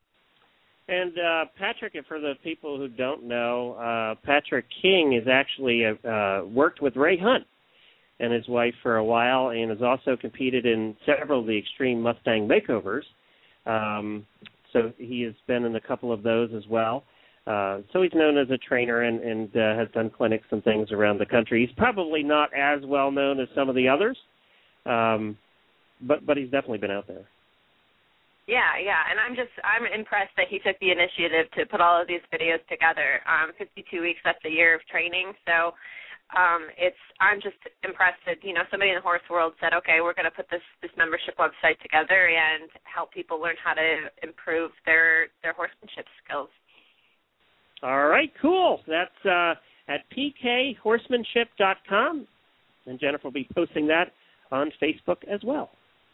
And uh, Patrick, and for the people who don't know, uh, Patrick King has actually uh, worked with Ray Hunt and his wife for a while, and has also competed in several of the Extreme Mustang Makeovers. Um, So he has been in a couple of those as well. Uh, so he's known as a trainer and, and uh, has done clinics and things around the country. He's probably not as well known as some of the others, um, but but he's definitely been out there. Yeah, yeah, and I'm just I'm impressed that he took the initiative to put all of these videos together. Um, fifty-two weeks, that's a year of training, so. Um, it's I'm just impressed that, you know, somebody in the horse world said, okay, we're going to put this, this membership website together and help people learn how to improve their, their horsemanship skills. All right, cool. That's uh, at P K horsemanship dot com, and Jennifer will be posting that on Facebook as well.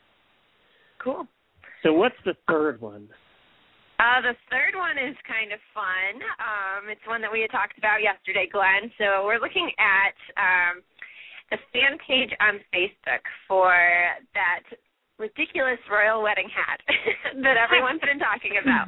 Cool. So what's the third one? Uh, the third one is kind of fun. Um, it's one that we had talked about yesterday, Glenn. So we're looking at um, the fan page on Facebook for that ridiculous royal wedding hat that everyone's been talking about.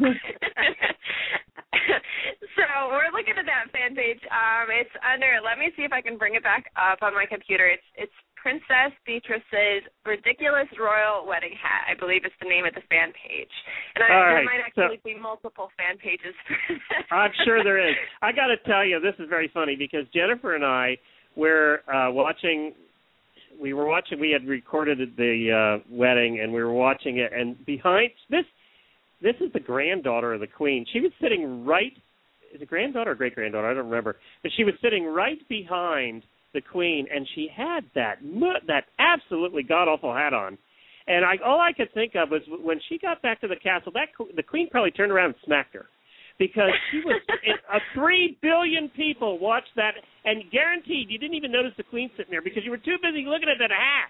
So we're looking at that fan page. Um, it's under, let me see if I can bring it back up on my computer. It's it's Princess Beatrice's Ridiculous Royal Wedding Hat, I believe is the name of the fan page. And I, right, there might actually so, be multiple fan pages for this. I'm sure there is. I got to tell you, this is very funny because Jennifer and I were uh, watching, we were watching, we had recorded the uh, wedding, and we were watching it, and behind, this this is the granddaughter of the Queen. She was sitting right, is it granddaughter or great-granddaughter? I don't remember. But she was sitting right behind the Queen, and she had that that absolutely god-awful hat on. And I, all I could think of was when she got back to the castle, that the Queen probably turned around and smacked her, because she was a three billion people watched that, and guaranteed you didn't even notice the Queen sitting there because you were too busy looking at that hat.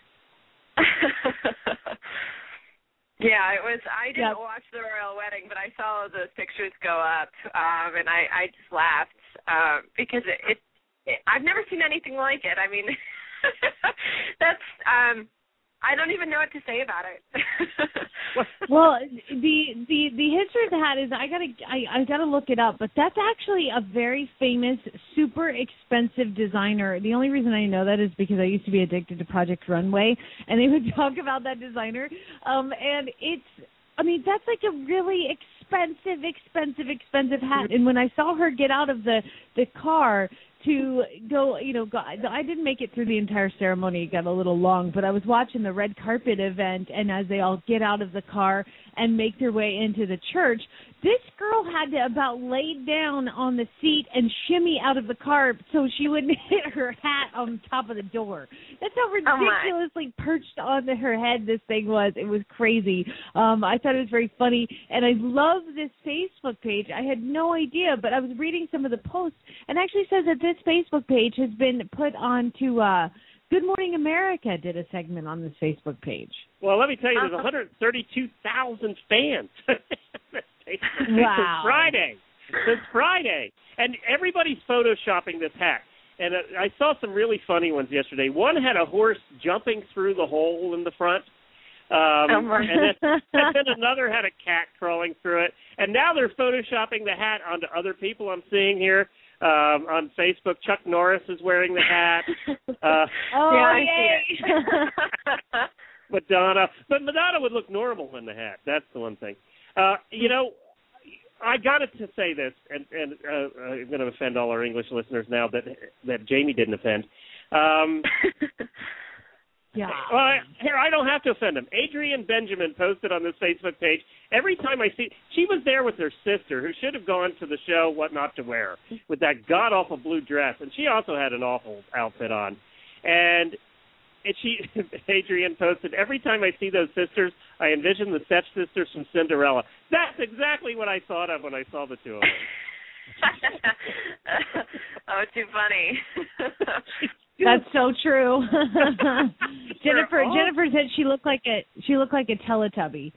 Yeah, it was. I didn't yep. watch the royal wedding, but I saw those pictures go up, um, and I, I just laughed um, because it, it, it. I've never seen anything like it. I mean, that's. Um, I don't even know what to say about it. Well, the the the history of the hat is I gotta I, I gotta look it up, but that's actually a very famous, super expensive designer. The only reason I know that is because I used to be addicted to Project Runway, and they would talk about that designer. Um, and it's, I mean, that's like a really expensive, expensive, expensive hat. And when I saw her get out of the the car to go, you know, go, I didn't make it through the entire ceremony. It got a little long, but I was watching the red carpet event, and as they all get out of the car and make their way into the church, this girl had to about lay down on the seat and shimmy out of the car so she wouldn't hit her hat on top of the door. That's how ridiculously oh perched onto her head this thing was. It was crazy. Um, I thought it was very funny, and I love this Facebook page. I had no idea, but I was reading some of the posts, and actually says that this Facebook page has been put onto uh, Good Morning America did a segment on this Facebook page. Well, let me tell you, there's one hundred thirty-two thousand fans. Wow. Since Friday. Since Friday. And everybody's photoshopping this hat. And uh, I saw some really funny ones yesterday. One had a horse jumping through the hole in the front. Um, oh my. and, then, and then another had a cat crawling through it. And now they're photoshopping the hat onto other people I'm seeing here um, on Facebook. Chuck Norris is wearing the hat. Uh, oh, yeah, I yay. see it. Madonna. But Madonna would look normal in the hat. That's the one thing. Uh, you know, I got to say this, and, and uh, I'm going to offend all our English listeners now that that Jamie didn't offend. Um, yeah. Well, I, here, I don't have to offend him. Adrienne Benjamin posted on this Facebook page, every time I see, she was there with her sister, who should have gone to the show What Not to Wear, with that god-awful blue dress, and she also had an awful outfit on. And And she, Adrienne posted, every time I see those sisters, I envision the Setch sisters from Cinderella. That's exactly what I thought of when I saw the two of them. Oh, too funny. That's so true. Jennifer Jennifer said she looked like a she looked like a Teletubby.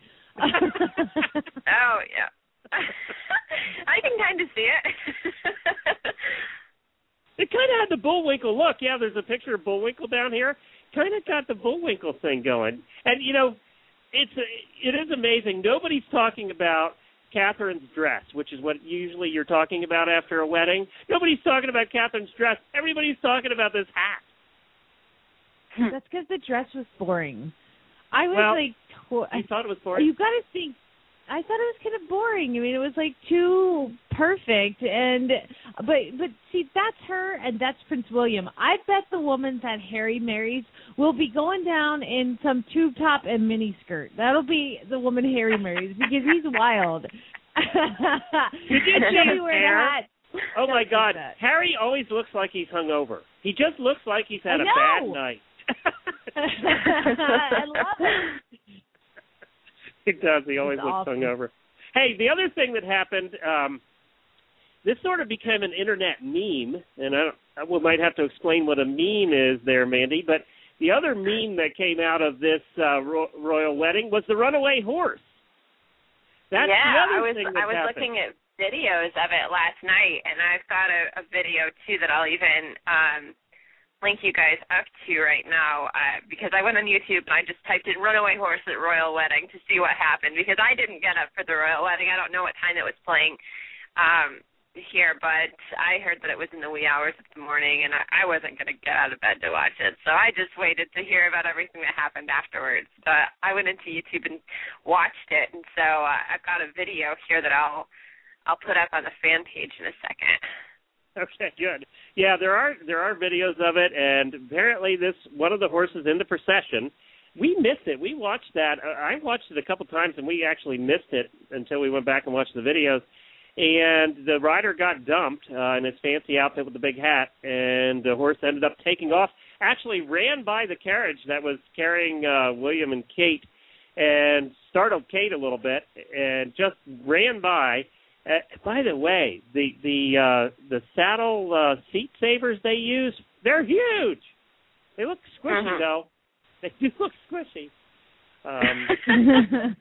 Oh yeah, I can kind of see it. It kind of had the Bullwinkle look. Yeah, there's a picture of Bullwinkle down here. Kind of got the Bullwinkle thing going. And, you know, it's a, it is amazing. Nobody's talking about Catherine's dress, which is what usually you're talking about after a wedding. Nobody's talking about Catherine's dress. Everybody's talking about this hat. That's because the dress was boring. I was well, like... Tw- you thought it was boring? You got to see... I thought it was kind of boring. I mean, it was like too perfect, and but but see, that's her, and that's Prince William. I bet the woman that Harry marries will be going down in some tube top and mini skirt. That'll be the woman Harry marries because he's wild. Did you see his hair? Oh my God, that. Harry always looks like he's hungover. He just looks like he's had I a know. bad night. I love it. He does. He always it's looks awesome. hungover. Hey, the other thing that happened, um, this sort of became an internet meme, and I, don't, we might have to explain what a meme is there, Mandy, but the other meme that came out of this uh, ro- royal wedding was the runaway horse. That's yeah, the other I was thing that I was happened. looking at videos of it last night, and I've got a, a video, too, that I'll even um, link you guys up to right now uh, because I went on YouTube and I just typed in runaway horse at royal wedding to see what happened because I didn't get up for the royal wedding. I don't know what time it was playing um, here, but I heard that it was in the wee hours of the morning and I, I wasn't going to get out of bed to watch it. So I just waited to hear about everything that happened afterwards. But I went into YouTube and watched it, and so uh, I've got a video here that I'll I'll put up on the fan page in a second. Okay, good. Yeah, there are there are videos of it, and apparently this one of the horses in the procession, we missed it. We watched that. I watched it a couple times, and we actually missed it until we went back and watched the videos. And the rider got dumped uh, in his fancy outfit with the big hat, and the horse ended up taking off, actually ran by the carriage that was carrying uh, William and Kate, and startled Kate a little bit, and just ran by. Uh, by the way, the the uh, the saddle uh, seat savers they use, they're huge. They look squishy, uh-huh. though. They do look squishy. Um,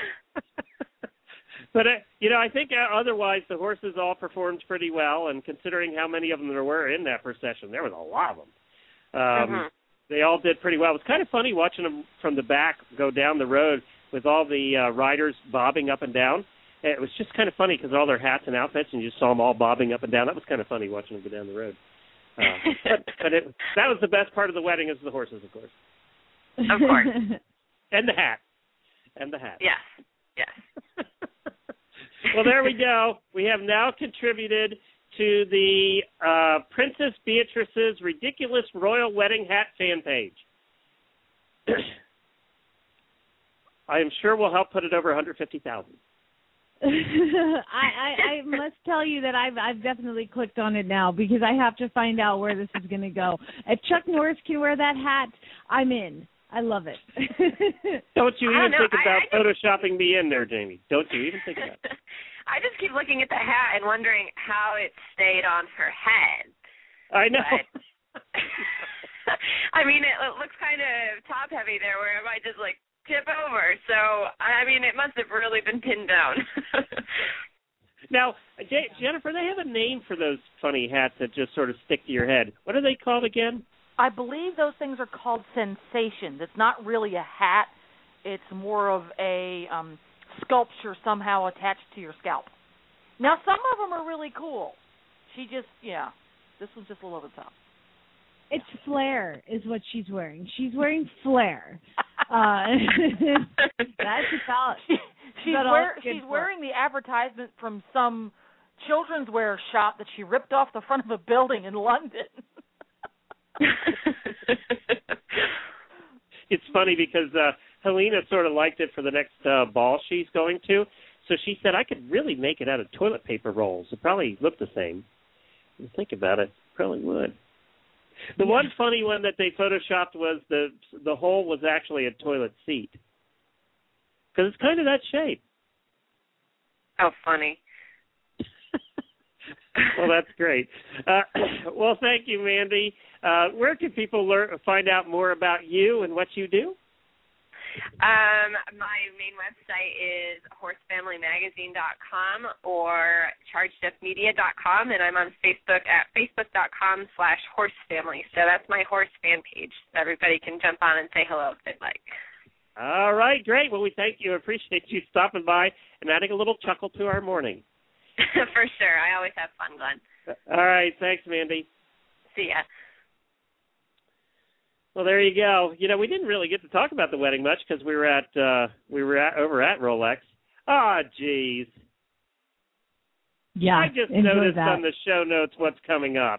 but, uh, you know, I think uh, otherwise the horses all performed pretty well, and considering how many of them there were in that procession, there was a lot of them. Um, uh-huh. They all did pretty well. It was kind of funny watching them from the back go down the road with all the uh, riders bobbing up and down. It was just kind of funny because all their hats and outfits, and you just saw them all bobbing up and down. That was kind of funny watching them go down the road. Uh, but but it, that was the best part of the wedding is the horses, of course. Of course. And the hat. And the hat. Yes. Yes. Well, there we go. We have now contributed to the uh, Princess Beatrice's Ridiculous Royal Wedding Hat fan page. I am sure we'll help put it over one hundred fifty thousand. I, I, I must tell you that I've I've definitely clicked on it now because I have to find out where this is going to go. If Chuck Norris can wear that hat, I'm in. I love it. Don't you even don't think I, about I just, photoshopping me in there, Jamie. Don't you even think about it. I just keep looking at the hat and wondering how it stayed on her head. I know. But, I mean, it, it looks kind of top-heavy there where it might just, like, tip over. So, I mean, it must have really been pinned down. Now, J- Jennifer, they have a name for those funny hats that just sort of stick to your head. What are they called again? I believe those things are called sensations. It's not really a hat. It's more of a um, sculpture somehow attached to your scalp. Now, some of them are really cool. She just, yeah, this one's just a little over the top. It's flair is what she's wearing. She's wearing flair. uh, that's about. She's, about wear, she's wearing the advertisement from some children's wear shop that she ripped off the front of a building in London. It's funny because uh, Helena sort of liked it for the next uh, ball she's going to. So she said, I could really make it out of toilet paper rolls. It probably looked the same. When you think about it, it probably would. The one funny one that they photoshopped was the the hole was actually a toilet seat. Because it's kind of that shape. Oh, funny. Well, that's great. Uh, well, thank you, Mandy. Uh, where can people learn, find out more about you and what you do? Um, my main website is horse family magazine dot com or charged up media dot com, and I'm on Facebook at facebook dot com slash horsefamily. So that's my horse fan page. Everybody can jump on and say hello if they'd like. All right, great. Well, we thank you. Appreciate you stopping by and adding a little chuckle to our morning. For sure. I always have fun, Glenn. All right. Thanks, Mandy. See ya. Well, there you go. You know, we didn't really get to talk about the wedding much because we were at uh, we were at, over at Rolex. Ah, oh, geez. Yeah, I just enjoy noticed that. on the show notes what's coming up.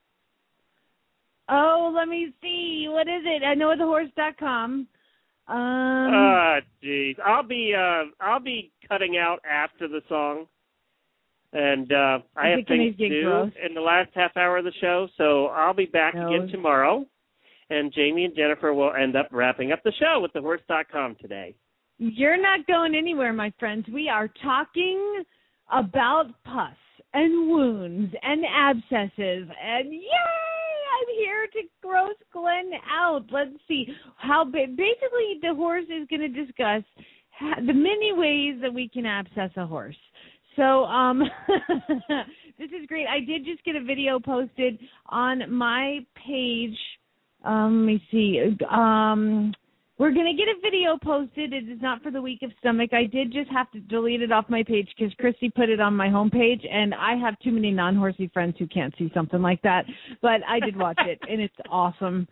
Oh, let me see. What is it? I know the horse dot com. Um, Ah, geez. I'll be uh, I'll be cutting out after the song. And uh, I have things to do gross. in the last half hour of the show, so I'll be back no. again tomorrow. And Jamie and Jennifer will end up wrapping up the show with the horse dot com today. You're not going anywhere, my friends. We are talking about pus and wounds and abscesses. And yay, I'm here to gross Glenn out. Let's see. how. Basically, the horse is going to discuss the many ways that we can abscess a horse. So um, this is great. I did just get a video posted on my page. Um, let me see. Um, we're going to get a video posted. It is not for the week of stomach. I did just have to delete it off my page because Christy put it on my homepage, and I have too many non-horsey friends who can't see something like that. But I did watch it, and it's awesome.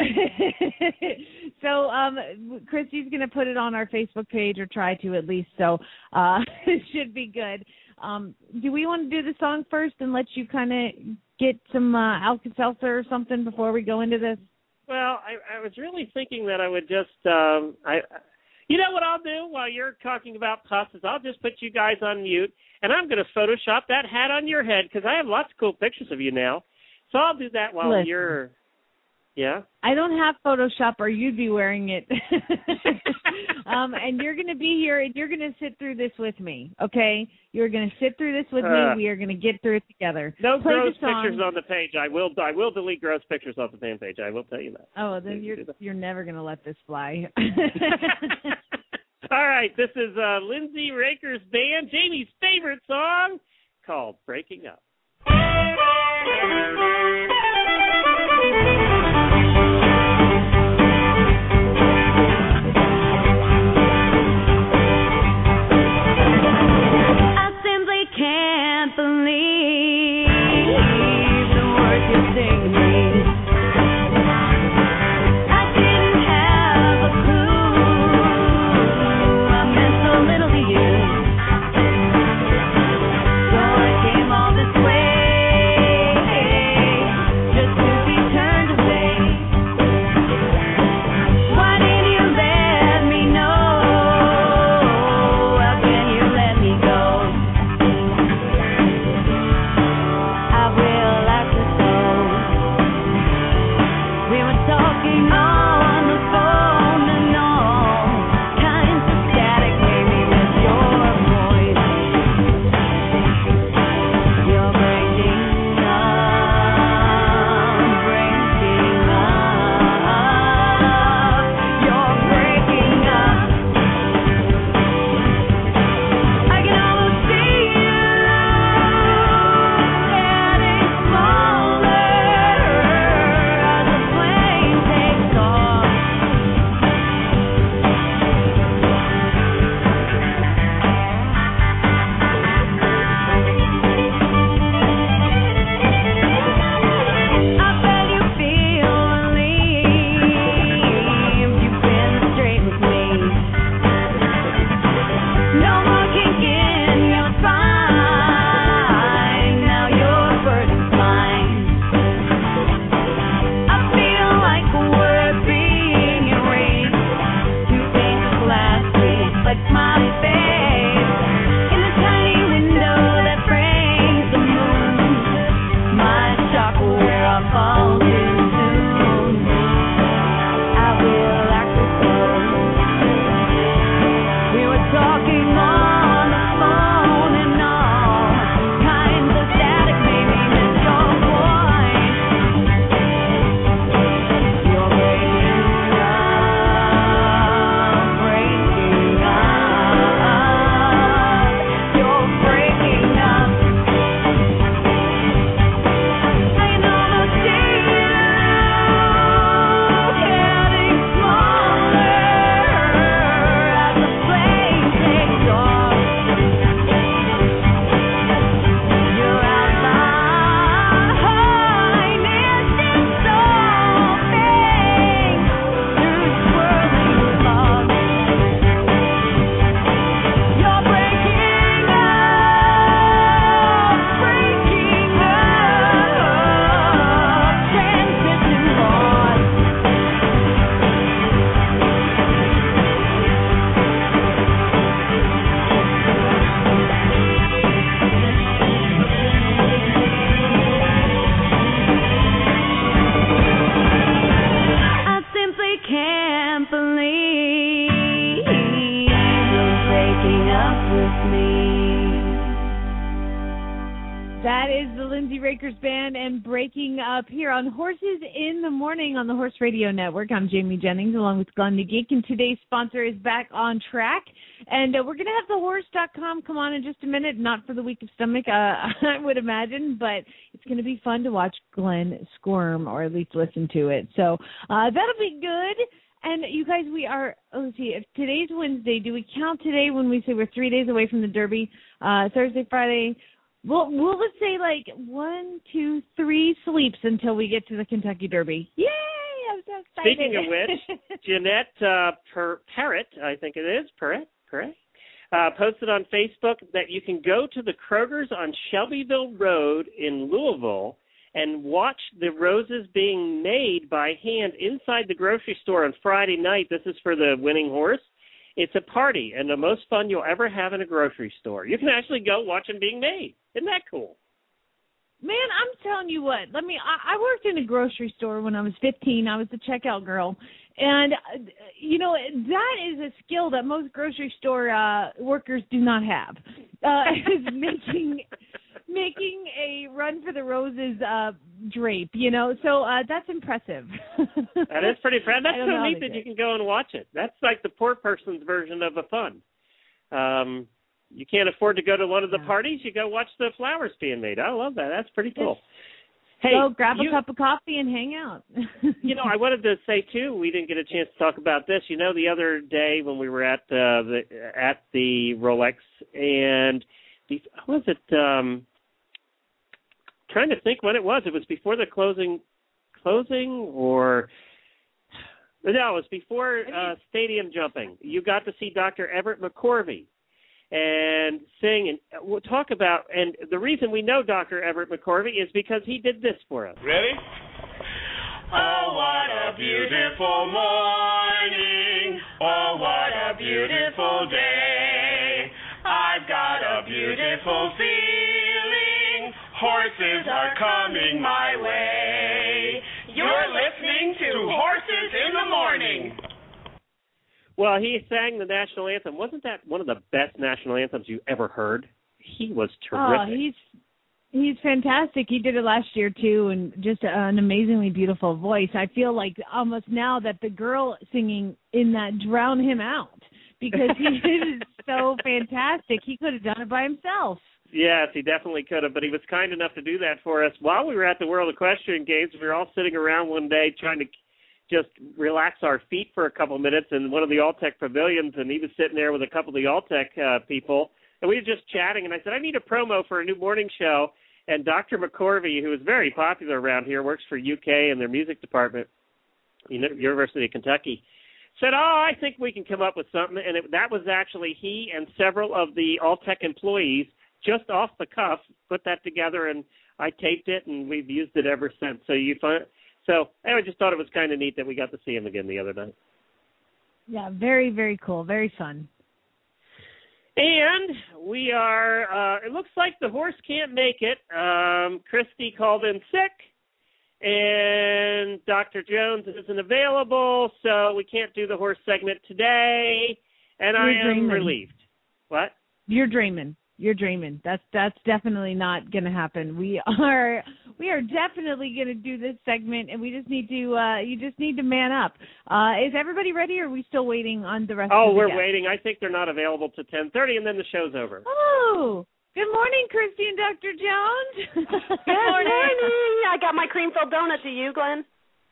So um, Christy's going to put it on our Facebook page, or try to at least, so uh, it should be good. Um, do we want to do the song first and let you kind of get some uh, Alka-Seltzer or something before we go into this? Well, I, I was really thinking that I would just, um, I, you know what I'll do while you're talking about pus is I'll just put you guys on mute, and I'm going to Photoshop that hat on your head because I have lots of cool pictures of you now. So I'll do that while Listen. you're, yeah? I don't have Photoshop, or you'd be wearing it. um, and you're going to be here, and you're going to sit through this with me, okay? You're going to sit through this with uh, me. We are going to get through it together. No Play gross the song. pictures on the page. I will I will delete gross pictures off the fan page. I will tell you that. Oh, then you're you're never going to let this fly. All right, this is uh, Lindsay Raker's band, Jamie's favorite song, called Breaking Up. Can't believe the words you say to me. I didn't have a clue. I meant so little to you. Lindsay Rakers Band, and breaking up here on Horses in the Morning on the Horse Radio Network. I'm Jamie Jennings along with Glenn the Geek, and today's sponsor is back on track. And uh, we're going to have the horse dot com come on in just a minute, not for the weak of stomach, uh, I would imagine, but it's going to be fun to watch Glenn squirm, or at least listen to it. So uh, that'll be good. And you guys, we are, let's see, if today's Wednesday, do we count today when we say we're three days away from the Derby? Uh, Thursday, Friday, we'll, we'll just say like one, two, three sleeps until we get to the Kentucky Derby. Yay! I'm so excited. Speaking of which, Jeanette uh, per- Parrott, I think it is, Parrott, Parrott, uh, posted on Facebook that you can go to the Kroger's on Shelbyville Road in Louisville and watch the roses being made by hand inside the grocery store on Friday night. This is for the winning horse. It's a party and the most fun you'll ever have in a grocery store. You can actually go watch them being made. Isn't that cool? Man, I'm telling you what. Let me. I, I worked in a grocery store when I was fifteen. I was the checkout girl, and uh, you know that is a skill that most grocery store uh, workers do not have. Uh, is making making a run for the roses uh, drape. You know, so uh, that's impressive. That is pretty impressive. That's so neat that did. you can go and watch it. That's like the poor person's version of a fun. Um, You can't afford to go to one of the parties, you go watch the flowers being made. I love that. That's pretty cool. Hey, go grab you, a cup of coffee and hang out. You know, I wanted to say, too, we didn't get a chance to talk about this. You know, the other day when we were at uh, the at the Rolex, and the, was it, um, trying to think when it was. It was before the closing, closing or... No, it was before uh, stadium jumping. You got to see Doctor Everett McCorvey and sing, and we'll talk about, and the reason we know Doctor Everett McCorvey is because he did this for us. Ready? Oh, what a beautiful morning. Oh, what a beautiful day. I've got a beautiful feeling. Horses are coming my way. You're listening to Horses in the Morning. Well, he sang the national anthem. Wasn't that one of the best national anthems you ever heard? He was terrific. Oh, he's he's fantastic. He did it last year, too, and just an amazingly beautiful voice. I feel like almost now that the girl singing in that drowned him out because he is so fantastic. He could have done it by himself. Yes, he definitely could have, but he was kind enough to do that for us. While we were at the World Equestrian Games, we were all sitting around one day trying to just relax our feet for a couple minutes in one of the Alltech pavilions, and he was sitting there with a couple of the Alltech uh, people, and we were just chatting, and I said, I need a promo for a new morning show, and Doctor McCorvey, who is very popular around here, works for U K in their music department, University of Kentucky, said, oh, I think we can come up with something, and it, that was actually he and several of the Alltech employees just off the cuff put that together, and I taped it, and we've used it ever since. So you find, so anyway, I just thought it was kind of neat that we got to see him again the other night. Yeah, very, very cool, very fun. And we are, uh, it looks like the horse can't make it. Um, Christy called in sick, and Doctor Jones isn't available, so we can't do the horse segment today, and You're I am dreaming. relieved. What? You're dreaming. You're dreaming. That's that's definitely not going to happen. We are we are definitely going to do this segment, and we just need to uh, you just need to man up. Uh, is everybody ready, or are we still waiting on the rest? Oh, of the we're guests? waiting. I think they're not available to ten thirty, and then the show's over. Oh, good morning, Christy and Doctor Jones. Good morning. I got my cream-filled donut to you, Glenn.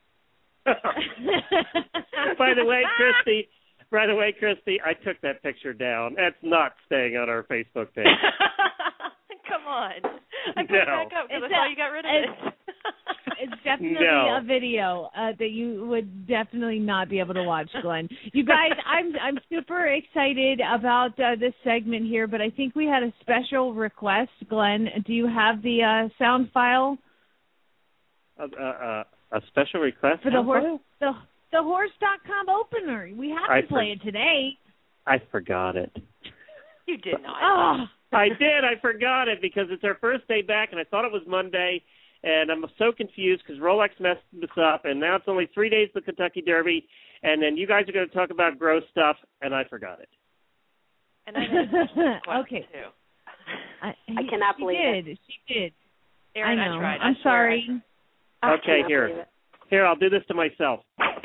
By the way, Christy. By the way, Christy, I took that picture down. That's not staying on our Facebook page. Come on. I put No. it back up because I saw you got rid of it. It's definitely No. a video uh, that you would definitely not be able to watch, Glenn. You guys, I'm I'm super excited about uh, this segment here, but I think we had a special request. Glenn, do you have the uh, sound file Uh, uh, uh, a special request for the sound horse file? the the horse dot com opener? We have I to play for- it today. I forgot it. You did not. Oh. I did. I forgot it because it's our first day back, and I thought it was Monday, and I'm so confused because Rolex messed this up, and now it's only three days to the Kentucky Derby, and then you guys are going to talk about gross stuff, and I forgot it. And I had a Okay. too. I, I cannot she believe did. it. She did. Erin, I know. I tried. I'm I sorry. I Okay, here. Here, I'll do this to myself.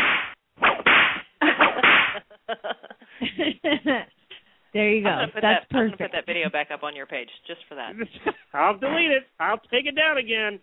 There you go. I'm gonna put That's that, I'm perfect. going to put that video back up on your page just for that. I'll delete it. I'll take it down again.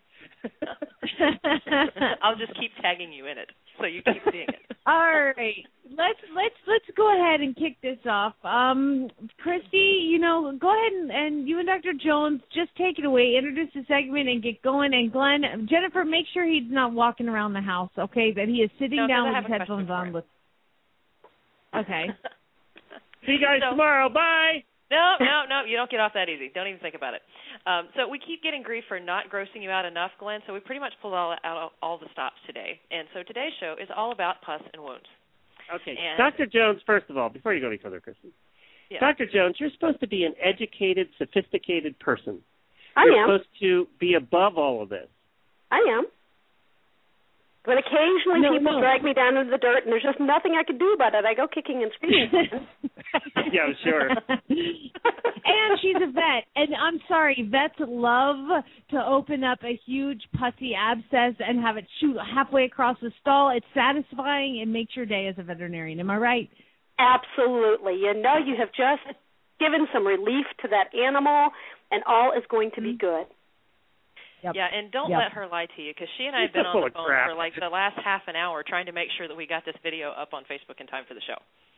I'll just keep tagging you in it so you keep seeing it. All right, let's let's let's go ahead and kick this off. Um, Christy, you know, go ahead and, and you and Doctor Jones just take it away. Introduce the segment and get going. And Glenn, Jennifer, make sure he's not walking around the house. Okay, that he is sitting No, down I with have his a headphones question on. for With okay. See you guys So- tomorrow. Bye. No, no, no, you don't get off that easy. Don't even think about it. Um, so we keep getting grief for not grossing you out enough, Glenn, so we pretty much pulled all out all the stops today. And so today's show is all about pus and wounds. Okay. And- Doctor Jones, first of all, before you go any further, Kristen. Yeah. Doctor Jones, you're supposed to be an educated, sophisticated person. I you're am. supposed to be above all of this. I am. But occasionally No, people no. drag me down into the dirt, and there's just nothing I can do about it. I go kicking and screaming. Yeah, sure. And she's a vet, and I'm sorry, vets love to open up a huge pussy abscess and have it shoot halfway across the stall. It's satisfying and makes your day as a veterinarian. Am I right? Absolutely. You know, you have just given some relief to that animal, and all is going to be good. Yep. Yeah, and don't Yep. let her lie to you, because she and I have You're been full on of the phone crap. for like the last half an hour trying to make sure that we got this video up on Facebook in time for the show.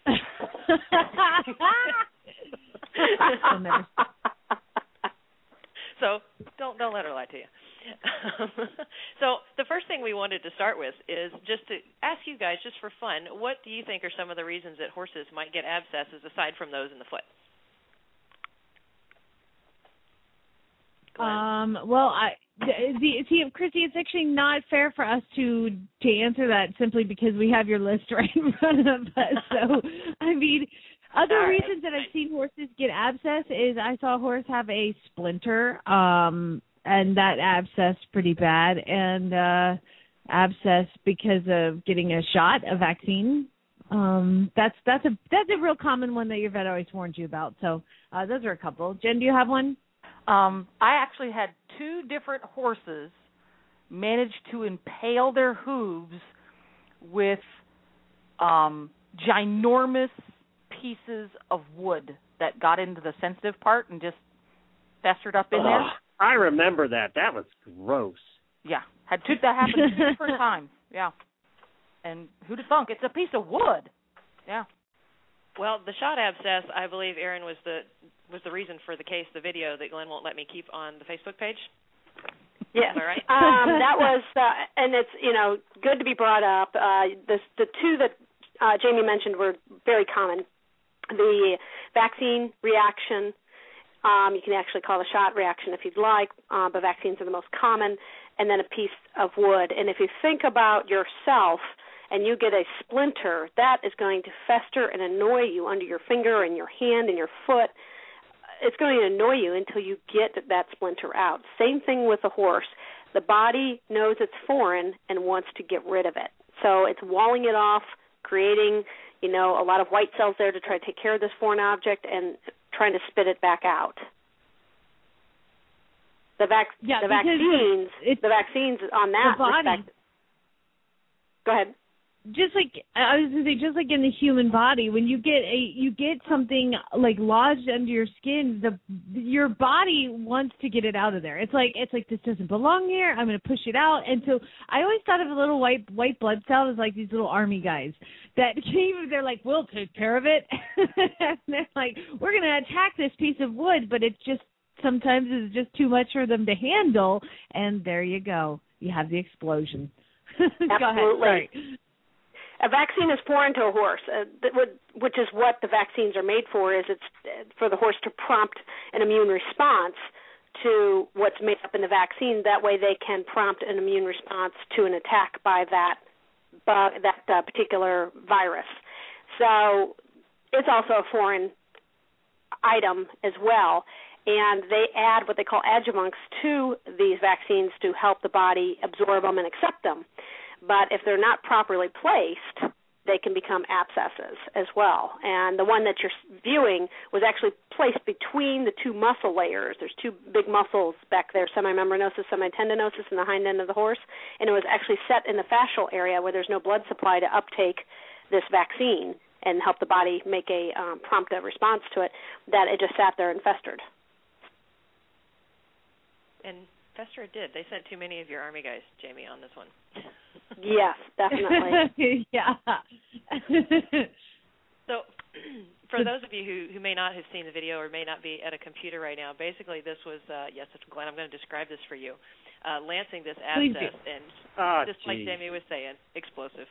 So don't don't let her lie to you. So the first thing we wanted to start with is just to ask you guys, just for fun, what do you think are some of the reasons that horses might get abscesses aside from those in the foot? Glenn? Um, well, I the, see, Christy, it's actually not fair for us to to answer that simply because we have your list right in front of us. So, I mean, other All right. reasons that I've seen horses get abscess is I saw a horse have a splinter, um, and that abscess pretty bad, and uh, abscess because of getting a shot, a vaccine. Um, that's that's a that's a real common one that your vet always warns you about. So, uh, those are a couple. Jen, do you have one? Um, I actually had two different horses manage to impale their hooves with um, ginormous pieces of wood that got into the sensitive part and just festered up in there. Ugh, I remember that. That was gross. Yeah, had two that happened two different times. Yeah, and who'd have thunk? It's a piece of wood. Yeah. Well, the shot abscess, I believe, Erin, was the was the reason for the case, the video that Glenn won't let me keep on the Facebook page. Yes. Am I right? um, that was, uh, and it's, you know, good to be brought up. Uh, the, the two that uh, Jamie mentioned were very common. The vaccine reaction, um, you can actually call the shot reaction if you'd like, uh, but vaccines are the most common, and then a piece of wood. And if you think about yourself and you get a splinter, that is going to fester and annoy you under your finger and your hand and your foot. It's going to annoy you until you get that splinter out. Same thing with a horse. The body knows it's foreign and wants to get rid of it. So it's walling it off, creating, you know, a lot of white cells there to try to take care of this foreign object and trying to spit it back out. The, vac- Yeah, the because vaccines, it's the vaccines on that the body. respect. Go ahead. Just like I was gonna say, just like in the human body, when you get a you get something like lodged under your skin, the your body wants to get it out of there. It's like it's like this doesn't belong here. I'm gonna push it out. And so I always thought of a little white white blood cell as like these little army guys that came. They're like, we'll take care of it. And they're like, we're gonna attack this piece of wood, but it's just sometimes it's just too much for them to handle. And there you go. You have the explosion. Go ahead. Absolutely. Sorry. A vaccine is foreign to a horse, uh, that would, which is what the vaccines are made for. Is it's for the horse to prompt an immune response to what's made up in the vaccine. That way, they can prompt an immune response to an attack by that by that uh, particular virus. So it's also a foreign item as well. And they add what they call adjuvants to these vaccines to help the body absorb them and accept them. But if they're not properly placed, they can become abscesses as well. And the one that you're viewing was actually placed between the two muscle layers. There's two big muscles back there, semimembranosus, semitendinosus, in the hind end of the horse, and it was actually set in the fascial area where there's no blood supply to uptake this vaccine and help the body make a um, prompt response to it, that it just sat there and festered. And fester it did. They sent too many of your Army guys, Jamie, on this one. Yes, definitely. Yeah. So for those of you who, who may not have seen the video or may not be at a computer right now, basically this was, uh, yes, Glenn, I'm going to describe this for you, uh, lancing this abscess, and oh, just geez. like Jamie was saying, explosive.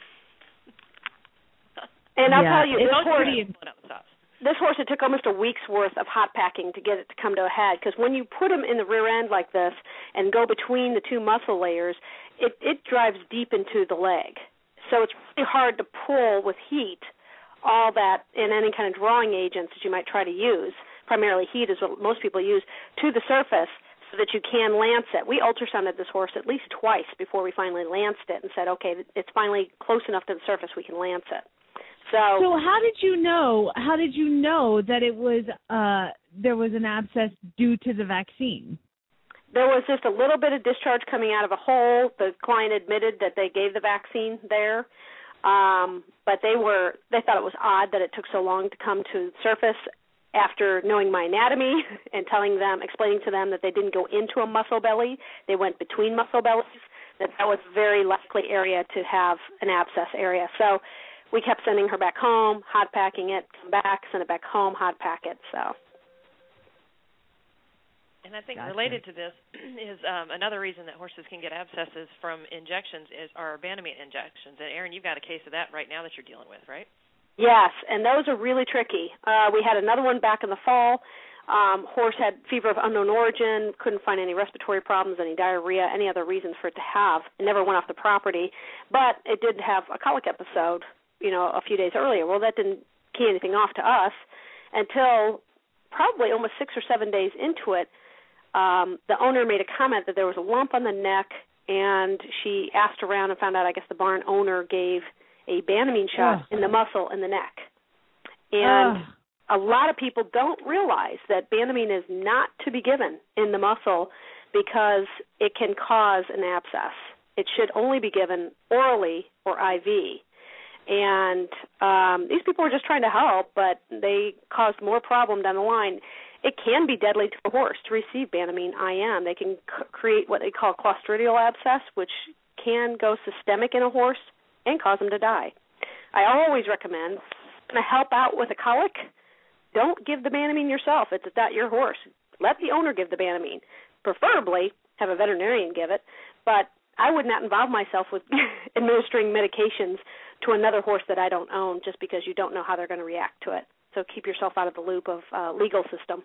And I'll yeah, tell you, this horse, stops. this horse, it took almost a week's worth of hot packing to get it to come to a head, because when you put him in the rear end like this and go between the two muscle layers, it, it drives deep into the leg. So it's really hard to pull with heat all that in any kind of drawing agents that you might try to use. Primarily heat is what most people use, to the surface so that you can lance it. We ultrasounded this horse at least twice before we finally lanced it and said, okay, it's finally close enough to the surface we can lance it. So, so how did you know? How did you know that it was uh, there was an abscess due to the vaccine? There was just a little bit of discharge coming out of a hole. The client admitted that they gave the vaccine there, um, but they were they thought it was odd that it took so long to come to the surface. After knowing my anatomy and telling them, explaining to them that they didn't go into a muscle belly, they went between muscle bellies. That that was a very likely area to have an abscess area. So we kept sending her back home, hot packing it, come back, send it back home, hot pack it. So. And I think gotcha. related to this is um, another reason that horses can get abscesses from injections is are Banamine injections. And Aaron, you've got a case of that right now that you're dealing with, right? Yes, and those are really tricky. Uh, we had another one back in the fall. Um, horse had fever of unknown origin, couldn't find any respiratory problems, any diarrhea, any other reasons for it to have. It never went off the property, but it did have a colic episode, you know, a few days earlier. Well, that didn't key anything off to us until probably almost six or seven days into it. Um, the owner made a comment that there was a lump on the neck, and she asked around and found out, I guess, the barn owner gave a Banamine shot oh. in the muscle in the neck. And oh. a lot of people don't realize that Banamine is not to be given in the muscle because it can cause an abscess. It should only be given orally or I V. And um, these people were just trying to help, but they caused more problem down the line. It can be deadly to a horse to receive Banamine I M. They can c- create what they call clostridial abscess, which can go systemic in a horse and cause them to die. I always recommend, to help out with a colic, don't give the Banamine yourself. It's not your horse. Let the owner give the Banamine. Preferably have a veterinarian give it, but I would not involve myself with administering medications to another horse that I don't own just because you don't know how they're going to react to it. So keep yourself out of the loop of uh, legal system.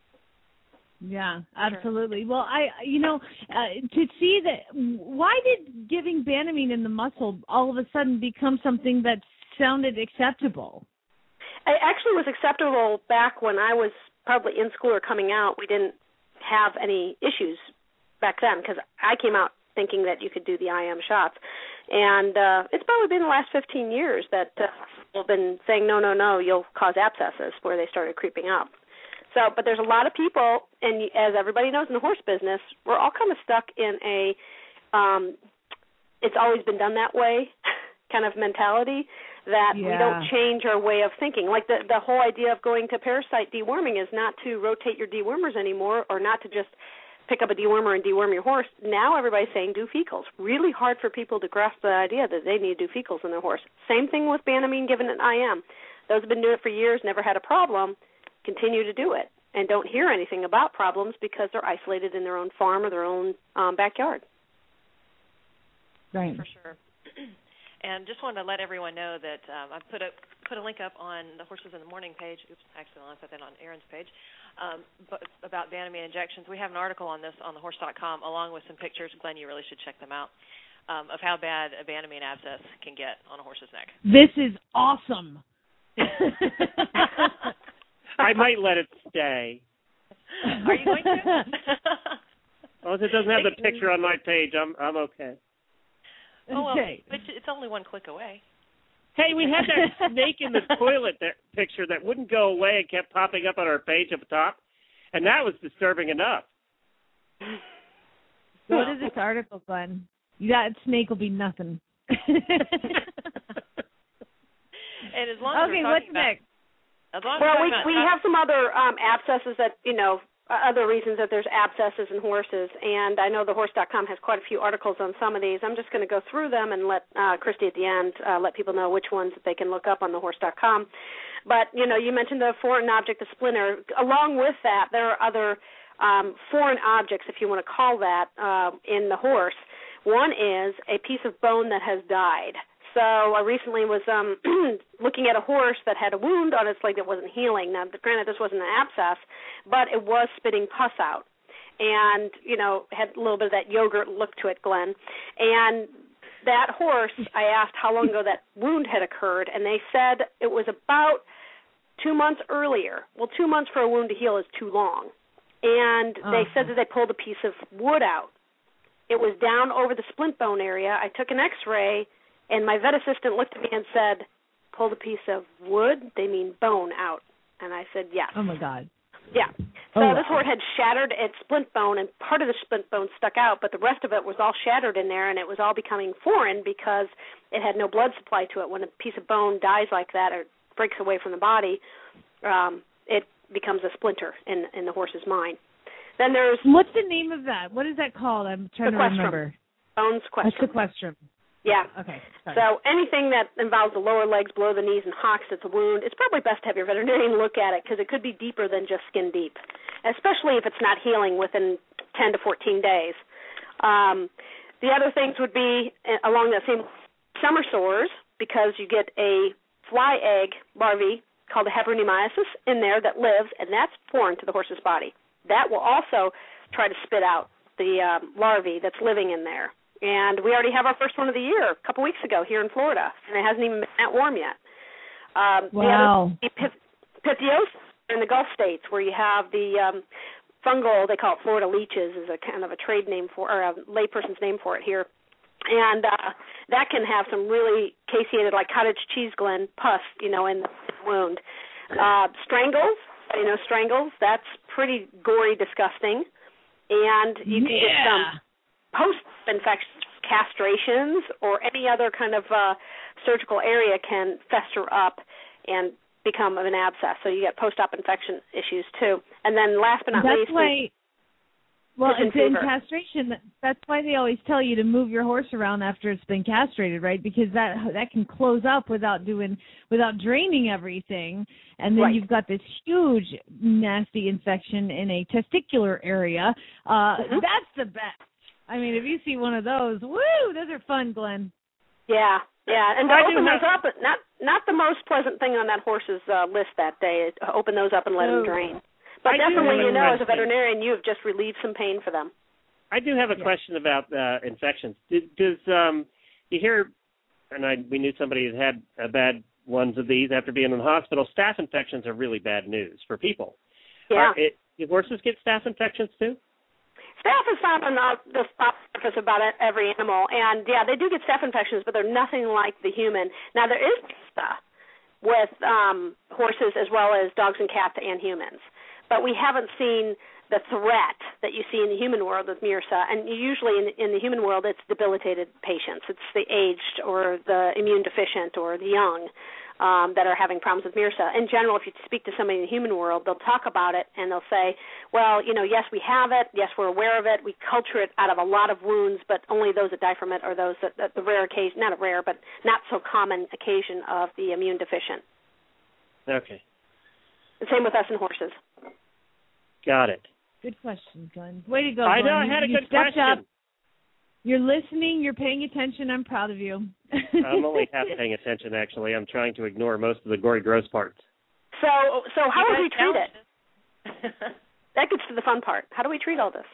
Yeah, absolutely. Well, I, you know, uh, to see that, why did giving Banamine in the muscle all of a sudden become something that sounded acceptable? It actually was acceptable back when I was probably in school or coming out. We didn't have any issues back then because I came out thinking that you could do the I M shots. And uh, it's probably been the last fifteen years that uh, people have been saying, no, no, no, you'll cause abscesses, where they started creeping up. So, but there's a lot of people, and as everybody knows in the horse business, we're all kind of stuck in a um, it's always been done that way kind of mentality that yeah. we don't change our way of thinking. Like the, the whole idea of going to parasite deworming is not to rotate your dewormers anymore or not to just pick up a dewormer and deworm your horse. Now everybody's saying do fecals. Really hard for people to grasp the idea that they need to do fecals in their horse. Same thing with Banamine given at I M. Those have been doing it for years, never had a problem. Continue to do it and don't hear anything about problems because they're isolated in their own farm or their own um, backyard. Right. For sure. And just wanted to let everyone know that um, I put a put a link up on the Horses in the Morning page. Oops, accidentally I put that on Aaron's page. Um, but about Banamine injections. We have an article on this on the horse dot com along with some pictures. Glenn, you really should check them out. Um, of how bad a Banamine abscess can get on a horse's neck. This is awesome. I might let it stay. Are you going to? Well, if it doesn't have the picture on my page, I'm I'm okay. Oh, well, Okay. it's, it's only one click away. Hey, we had that snake in the toilet that picture that wouldn't go away and kept popping up on our page up top, and that was disturbing enough. Go to this article, Glenn. That snake will be nothing. And as long as okay, we're what's talking about, next? As long as well, we're we talking we about, have some other um, abscesses that, you know, other reasons that there's abscesses in horses, and I know the horse dot com has quite a few articles on some of these. I'm just going to go through them and let uh, Christy at the end uh, let people know which ones that they can look up on the horse dot com. But, you know, you mentioned the foreign object, the splinter. Along with that, there are other um, foreign objects, if you want to call that, uh, in the horse. One is a piece of bone that has died. So I recently was um, looking at a horse that had a wound on its leg that wasn't healing. Now, granted, this wasn't an abscess, but it was spitting pus out. And, you know, had a little bit of that yogurt look to it, Glenn. And that horse, I asked how long ago that wound had occurred, and they said it was about two months earlier. Well, two months for a wound to heal is too long. And uh-huh. they said that they pulled a piece of wood out. It was down over the splint bone area. I took an x-ray, and my vet assistant looked at me and said, pulled a piece of wood? They mean bone out. And I said, yes. Oh, my God. Yeah. So oh, this wow. horse had shattered its splint bone, and part of the splint bone stuck out, but the rest of it was all shattered in there, and it was all becoming foreign because it had no blood supply to it. When a piece of bone dies like that or breaks away from the body, um, it becomes a splinter in, in the horse's mind. Then there's... What's the name of that? What is that called? I'm trying to remember. Bone sequestrum. A sequestrum. Yeah. Okay. Sorry. So anything that involves the lower legs, below the knees, and hocks that's a wound, it's probably best to have your veterinarian look at it because it could be deeper than just skin deep, especially if it's not healing within ten to fourteen days. Um, the other things would be uh, along that same summer sores because you get a fly egg larvae called a heberomyiasis in there that lives, and that's foreign to the horse's body. That will also try to spit out the um, larvae that's living in there. And we already have our first one of the year a couple weeks ago here in Florida, and it hasn't even been that warm yet. Um, wow. The other, Pitheosis in the Gulf states, where you have the um, fungal, they call it Florida leeches, is a kind of a trade name for, or a layperson's name for it here. And uh, that can have some really caseated, like cottage cheese, Glen, pus, you know, in the wound. Uh, strangles, you know, strangles, that's pretty gory, disgusting. And you can yeah. get some post-infection castrations or any other kind of uh, surgical area can fester up and become an abscess. So you get post-op infection issues too. And then last but not that's least, why, well, it's in fever. castration. That's why they always tell you to move your horse around after it's been castrated, right? Because that that can close up without doing without draining everything, and then right. you've got this huge nasty infection in a testicular area. Uh, mm-hmm. That's the best. I mean, if you see one of those, woo, those are fun, Glenn. Yeah, yeah, and to I open do those have... up, not not the most pleasant thing on that horse's uh, list that day. Open those up and let oh. them drain. But I definitely, you know, as a question. veterinarian, you have just relieved some pain for them. I do have a yeah. question about uh, infections. Does, does um, you hear? And I we knew somebody that had uh, bad ones of these after being in the hospital. Staph infections are really bad news for people. Yeah. Are it, do horses get staph infections too? Staph is found on the surface of about every animal, and yeah, they do get staph infections, but they're nothing like the human. Now, there is staph with um, horses as well as dogs and cats and humans, but we haven't seen the threat that you see in the human world with MRSA, and usually in, in the human world, it's debilitated patients. It's the aged or the immune deficient or the young um, that are having problems with MRSA. In general, if you speak to somebody in the human world, they'll talk about it, and they'll say, well, you know, yes, we have it. Yes, we're aware of it. We culture it out of a lot of wounds, but only those that die from it are those that, that the rare occasion, not a rare, but not so common occasion of the immune deficient. Okay. The same with us and horses. Got it. Good question, Glenn. Way to go, I Glenn. know, I You- had a you good stepped question. Up. You're listening. You're paying attention. I'm proud of you. I'm only half paying attention, actually. I'm trying to ignore most of the gory, gross parts. So, so how You would we guys treat don't. it? That gets to the fun part. How do we treat all this?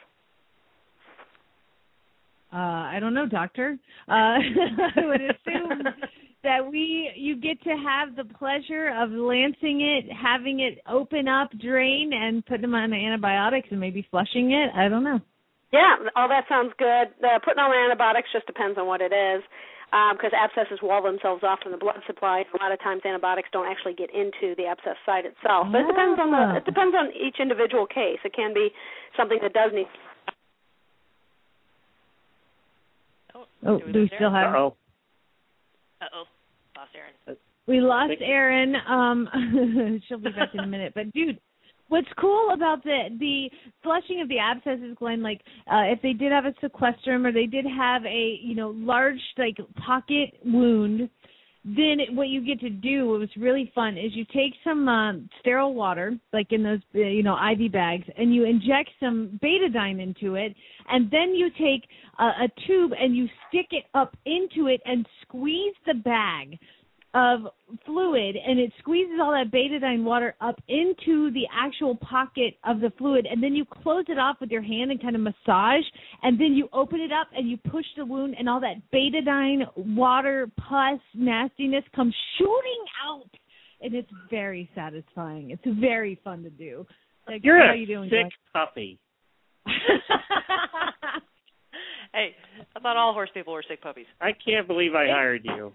Uh, I don't know, doctor. Uh, I would assume that we you get to have the pleasure of lancing it, having it open up, drain, and putting them on antibiotics and maybe flushing it. I don't know. Yeah, all that sounds good. Uh, putting on antibiotics just depends on what it is. because um, abscesses wall themselves off from the blood supply. A lot of times antibiotics don't actually get into the abscess site itself. But it depends on the it depends on each individual case. It can be something that does need. Oh, oh do we, do we still have? Uh-oh. Uh-oh. Lost Erin. We lost Erin. Um, she'll be back in a minute. But, dude, what's cool about the the flushing of the abscesses, Glenn, like uh, if they did have a sequestrum or they did have a, you know, large, like, pocket wound, then what you get to do, what was really fun, is you take some um, sterile water, like in those, uh, you know, I V bags, and you inject some betadine into it, and then you take a, a tube and you stick it up into it and squeeze the bag of fluid, and it squeezes all that betadine water up into the actual pocket of the fluid, and then you close it off with your hand and kind of massage, and then you open it up and you push the wound, and all that betadine water pus nastiness comes shooting out, and it's very satisfying. It's very fun to do. Like, You're how a you doing, sick puppy. Hey, I thought all horse people were sick puppies. I can't believe I hired you.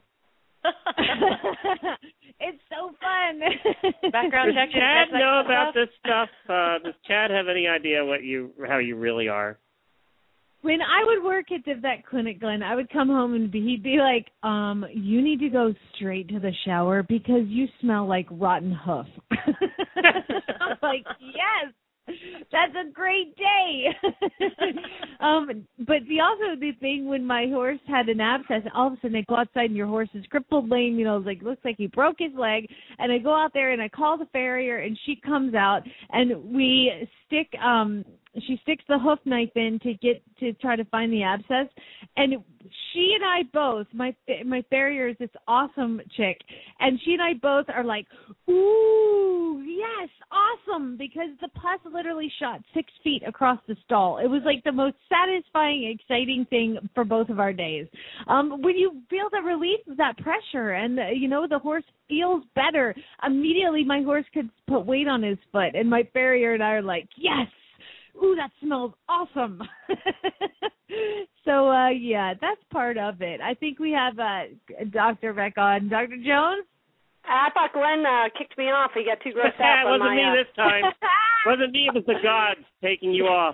It's so fun. Background check. Does Chad know about this stuff? Uh, does Chad have any idea what you how you really are? When I would work at the vet clinic, Glenn, I would come home and be, he'd be like, um, you need to go straight to the shower because you smell like rotten hoof. I'm like, yes. That's a great day. um, but the also the thing when my horse had an abscess, all of a sudden I go outside and your horse is crippled lame, you know, like looks like he broke his leg, and I go out there and I call the farrier and she comes out and we stick um she sticks the hoof knife in to get to try to find the abscess, and she and I both, my my farrier is this awesome chick, and she and I both are like, ooh, yes, awesome, because the pus literally shot six feet across the stall. It was like the most satisfying, exciting thing for both of our days. Um, when you feel the relief of that pressure, and the, you know the horse feels better, immediately my horse could put weight on his foot, and my farrier and I are like, yes. Ooh, that smells awesome. so, uh, yeah, that's part of it. I think we have uh, Doctor Beck on. Doctor Jones? I thought Glenn uh, kicked me off. He got too grossed out. It wasn't my, me uh... this time. It wasn't me. It was the gods taking you off.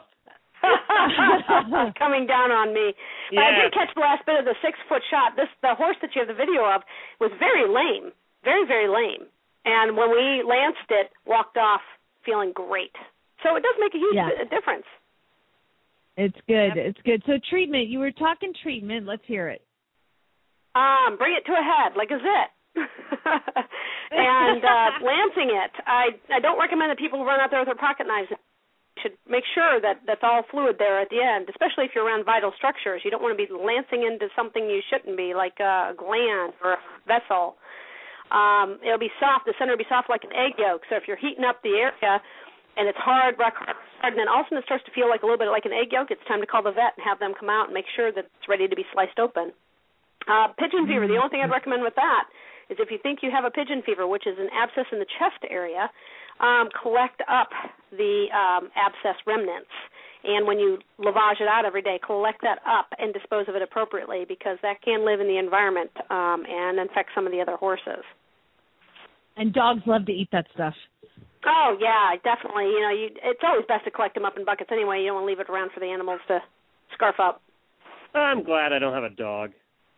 Coming down on me. But yeah. I did catch the last bit of the six-foot shot. This The horse that you have the video of was very lame, very, very lame. And when we lanced it, walked off feeling great. So it does make a huge yeah. difference. It's good. Yep. It's good. So treatment. You were talking treatment. Let's hear it. Um, bring it to a head like a zit. and uh, lancing it. I I don't recommend that people run out there with their pocket knives. You should make sure that that's all fluid there at the end, especially if you're around vital structures. You don't want to be lancing into something you shouldn't be, like a gland or a vessel. Um, it'll be soft. The center will be soft like an egg yolk. So if you're heating up the area, and it's hard, rock hard, and then all of a sudden it starts to feel like a little bit like an egg yolk, it's time to call the vet and have them come out and make sure that it's ready to be sliced open. Uh, pigeon fever, the only thing I'd recommend with that is if you think you have a pigeon fever, which is an abscess in the chest area, um, collect up the um, abscess remnants. And when you lavage it out every day, collect that up and dispose of it appropriately, because that can live in the environment um, and infect some of the other horses. And dogs love to eat that stuff. Oh, yeah, definitely. You know, you, it's always best to collect them up in buckets anyway. You don't want to leave it around for the animals to scarf up. I'm glad I don't have a dog.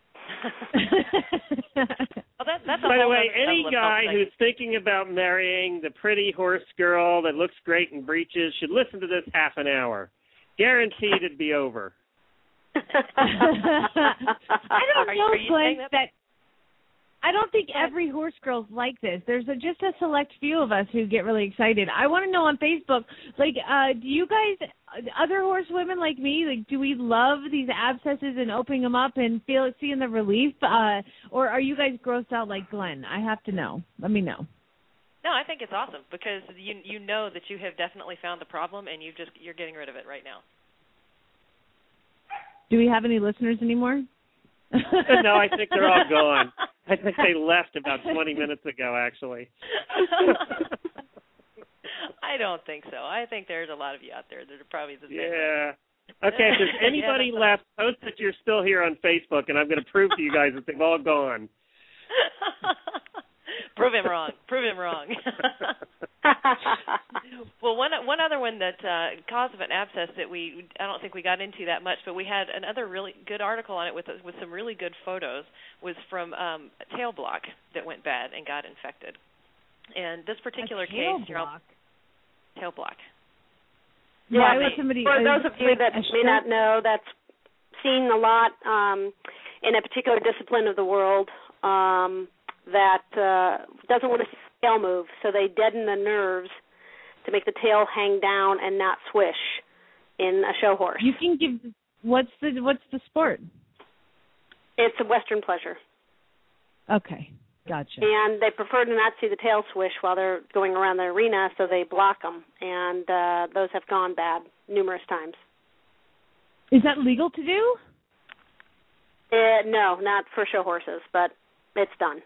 well, that, that's a By the whole way, other any guy who's thinking about marrying the pretty horse girl that looks great in breeches should listen to this half an hour. Guaranteed it'd be over. I don't are, know, are Glenn, that? that I don't think every horse girl's like this. There's a, just a select few of us who get really excited. I want to know on Facebook, like, uh, do you guys, other horse women like me, like, do we love these abscesses and opening them up and feel seeing the relief, uh, or are you guys grossed out like Glenn? I have to know. Let me know. No, I think it's awesome because you you know that you have definitely found the problem and you just you're getting rid of it right now. Do we have any listeners anymore? No, I think they're all gone. I think they left about twenty minutes ago, actually. I don't think so. I think there's a lot of you out there that are probably the same. Yeah. Okay, if there's anybody yeah, left, post that you're still here on Facebook, and I'm going to prove to you guys that they've all gone. Prove him wrong. Prove him wrong. Well, one one other one that uh, cause of an abscess that we I don't think we got into that much, but we had another really good article on it with with some really good photos. Was from um, a tail block that went bad and got infected. And this particular a tail case, block. tail block. Yeah, Why I would mean, somebody? for uh, those of you like that a may shirt? not know, that's seen a lot um, in a particular discipline of the world um, that uh, doesn't want to see the tail move, so they deaden the nerves to make the tail hang down and not swish in a show horse. You can give. What's the What's the sport? It's a Western pleasure. Okay, gotcha. And they prefer to not see the tail swish while they're going around the arena, so they block them, and uh, those have gone bad numerous times. Is that legal to do? Uh, no, not for show horses, but it's done.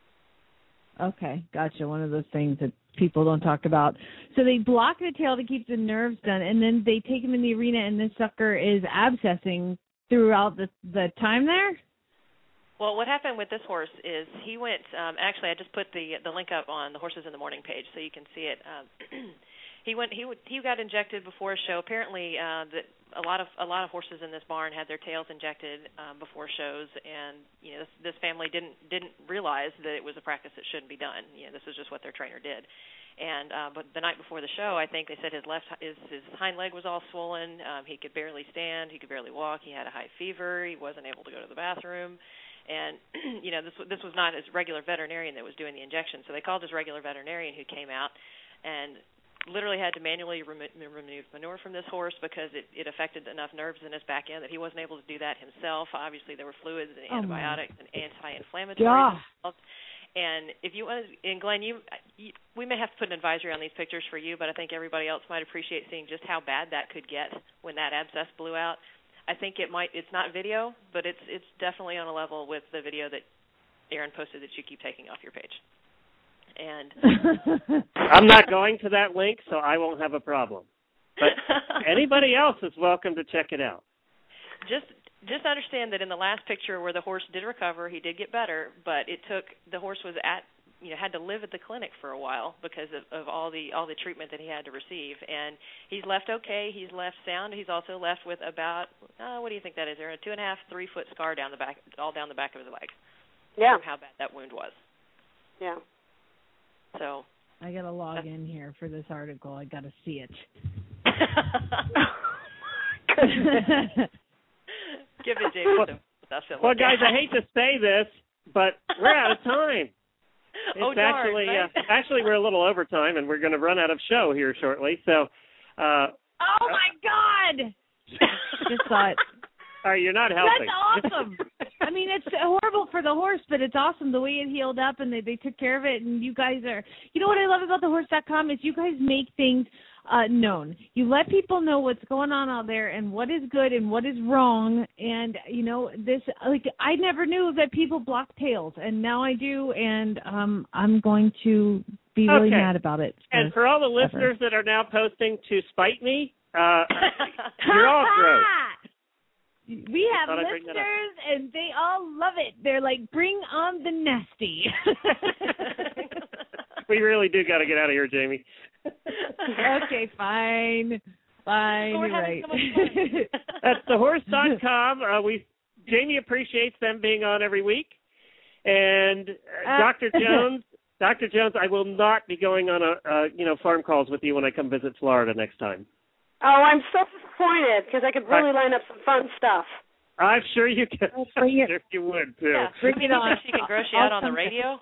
Okay, gotcha. One of those things that people don't talk about. So they block the tail to keep the nerves done, and then they take him in the arena, and this sucker is abscessing throughout the the time there? Well, what happened with this horse is he went. Um, actually, I just put the the link up on the Horses in the Morning page, so you can see it. Um, he went. He he got injected before a show. Apparently, uh, that a lot of a lot of horses in this barn had their tails injected um, before shows, and you know this, this family didn't didn't realize that it was a practice that shouldn't be done. You know, this was just what their trainer did. And uh, but the night before the show, I think they said his left his his hind leg was all swollen. Um, he could barely stand. He could barely walk. He had a high fever. He wasn't able to go to the bathroom. And, you know, this this was not his regular veterinarian that was doing the injection. So they called his regular veterinarian who came out and literally had to manually remo- remove manure from this horse because it, it affected enough nerves in his back end that he wasn't able to do that himself. Obviously, there were fluids and Oh, antibiotics and anti-inflammatories Yeah. involved. And if you want, and Glenn, you, you, we may have to put an advisory on these pictures for you, but I think everybody else might appreciate seeing just how bad that could get when that abscess blew out. I think it might. It's not video, but it's it's definitely on a level with the video that Aaron posted that you keep taking off your page. And I'm not going to that link, so I won't have a problem. But anybody else is welcome to check it out. Just just understand that in the last picture where the horse did recover, he did get better, but it took the horse was at you know had to live at the clinic for a while because of, of all the all the treatment that he had to receive. And he's left okay. He's left sound. He's also left with about uh, what do you think that is? There a two and a half, three foot scar down the back, all down the back of his leg. Yeah. From how bad that wound was. Yeah. So I gotta log in here for this article. I gotta see it. Give it, James. Well, well, guys, I hate to say this, but we're out of time. It's oh, darn, actually, right? uh, actually, we're a little over time, and we're going to run out of show here shortly. So, uh, oh my God! Just thought. All right, you're not helping. That's awesome. I mean, it's horrible for the horse, but it's awesome the way it healed up, and they they took care of it. And you guys are, you know what I love about the horse dot com is you guys make things uh, known. You let people know what's going on out there and what is good and what is wrong. And you know, this like I never knew that people block tails, and now I do, and um, I'm going to be really okay. mad about it. And for all the listeners that are now posting to spite me, uh, you're all gross. We have Thought I'd bring that up. listeners, and they all love it. They're like, bring on the nasty. We really do got to get out of here, Jamie. Okay, fine. Fine, Well, we're you're having right. so much fun. That's the horse dot com. Uh, we Jamie appreciates them being on every week. And uh, Uh, Doctor Jones, Doctor Jones, I will not be going on a uh, you know farm calls with you when I come visit Florida next time. Oh, I'm so disappointed because I could really line up some fun stuff. I'm sure you can. I'm bring it. sure you would too. Yeah, Bring it on. She can gross you out on the radio.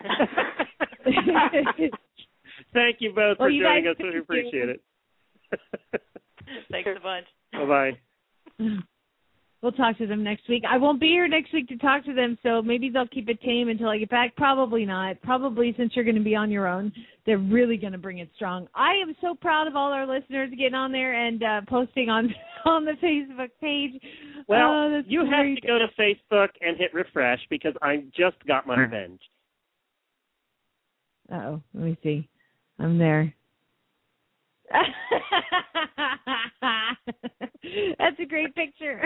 Thank you both Well, for you joining guys us. We thank appreciate it. Thanks a bunch. Bye bye. We'll talk to them next week. I won't be here next week to talk to them, so maybe they'll keep it tame until I get back. Probably not. Probably since you're going to be on your own, they're really going to bring it strong. I am so proud of all our listeners getting on there and uh, posting on on the Facebook page. Well, oh, that's you great. have to go to Facebook and hit refresh because I just got my revenge. Uh-oh. Let me see. I'm there. That's a great picture.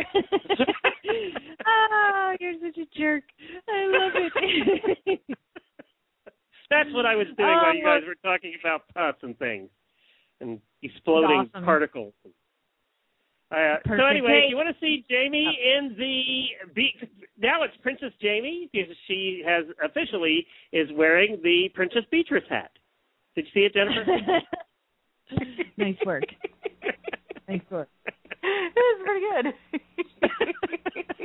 Oh, you're such a jerk. I love it. That's what I was doing oh, while you guys were talking about pus and things and exploding awesome. particles. Uh, so anyway, if you want to see Jamie in the be- now it's Princess Jamie because she has officially is wearing the Princess Beatrice hat. Did you see it, Jennifer? Nice work. Nice work. It was pretty good.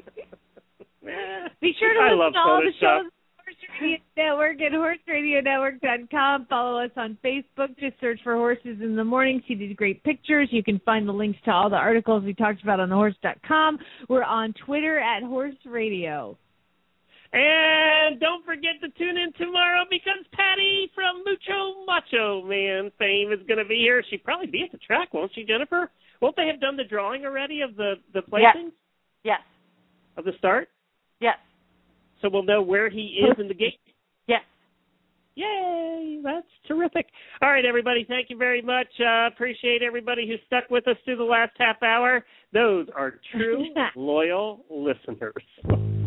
Be sure to I listen love to all the Photoshop. shows. Horse Radio Network at horse radio network dot com. Follow us on Facebook. Just search for Horses in the Morning. See these great pictures. You can find the links to all the articles we talked about on the horse dot com. We're on Twitter at Horse Radio. And don't forget to tune in tomorrow because Patty from Mucho Macho Man fame is going to be here. She'll probably be at the track, won't she, Jennifer? Won't they have done the drawing already of the, the placings? Yes. Of the start? Yes. So we'll know where he is in the gate? Yes. Yay! That's terrific. All right, everybody, thank you very much. Uh, appreciate everybody who stuck with us through the last half hour. Those are true, loyal listeners.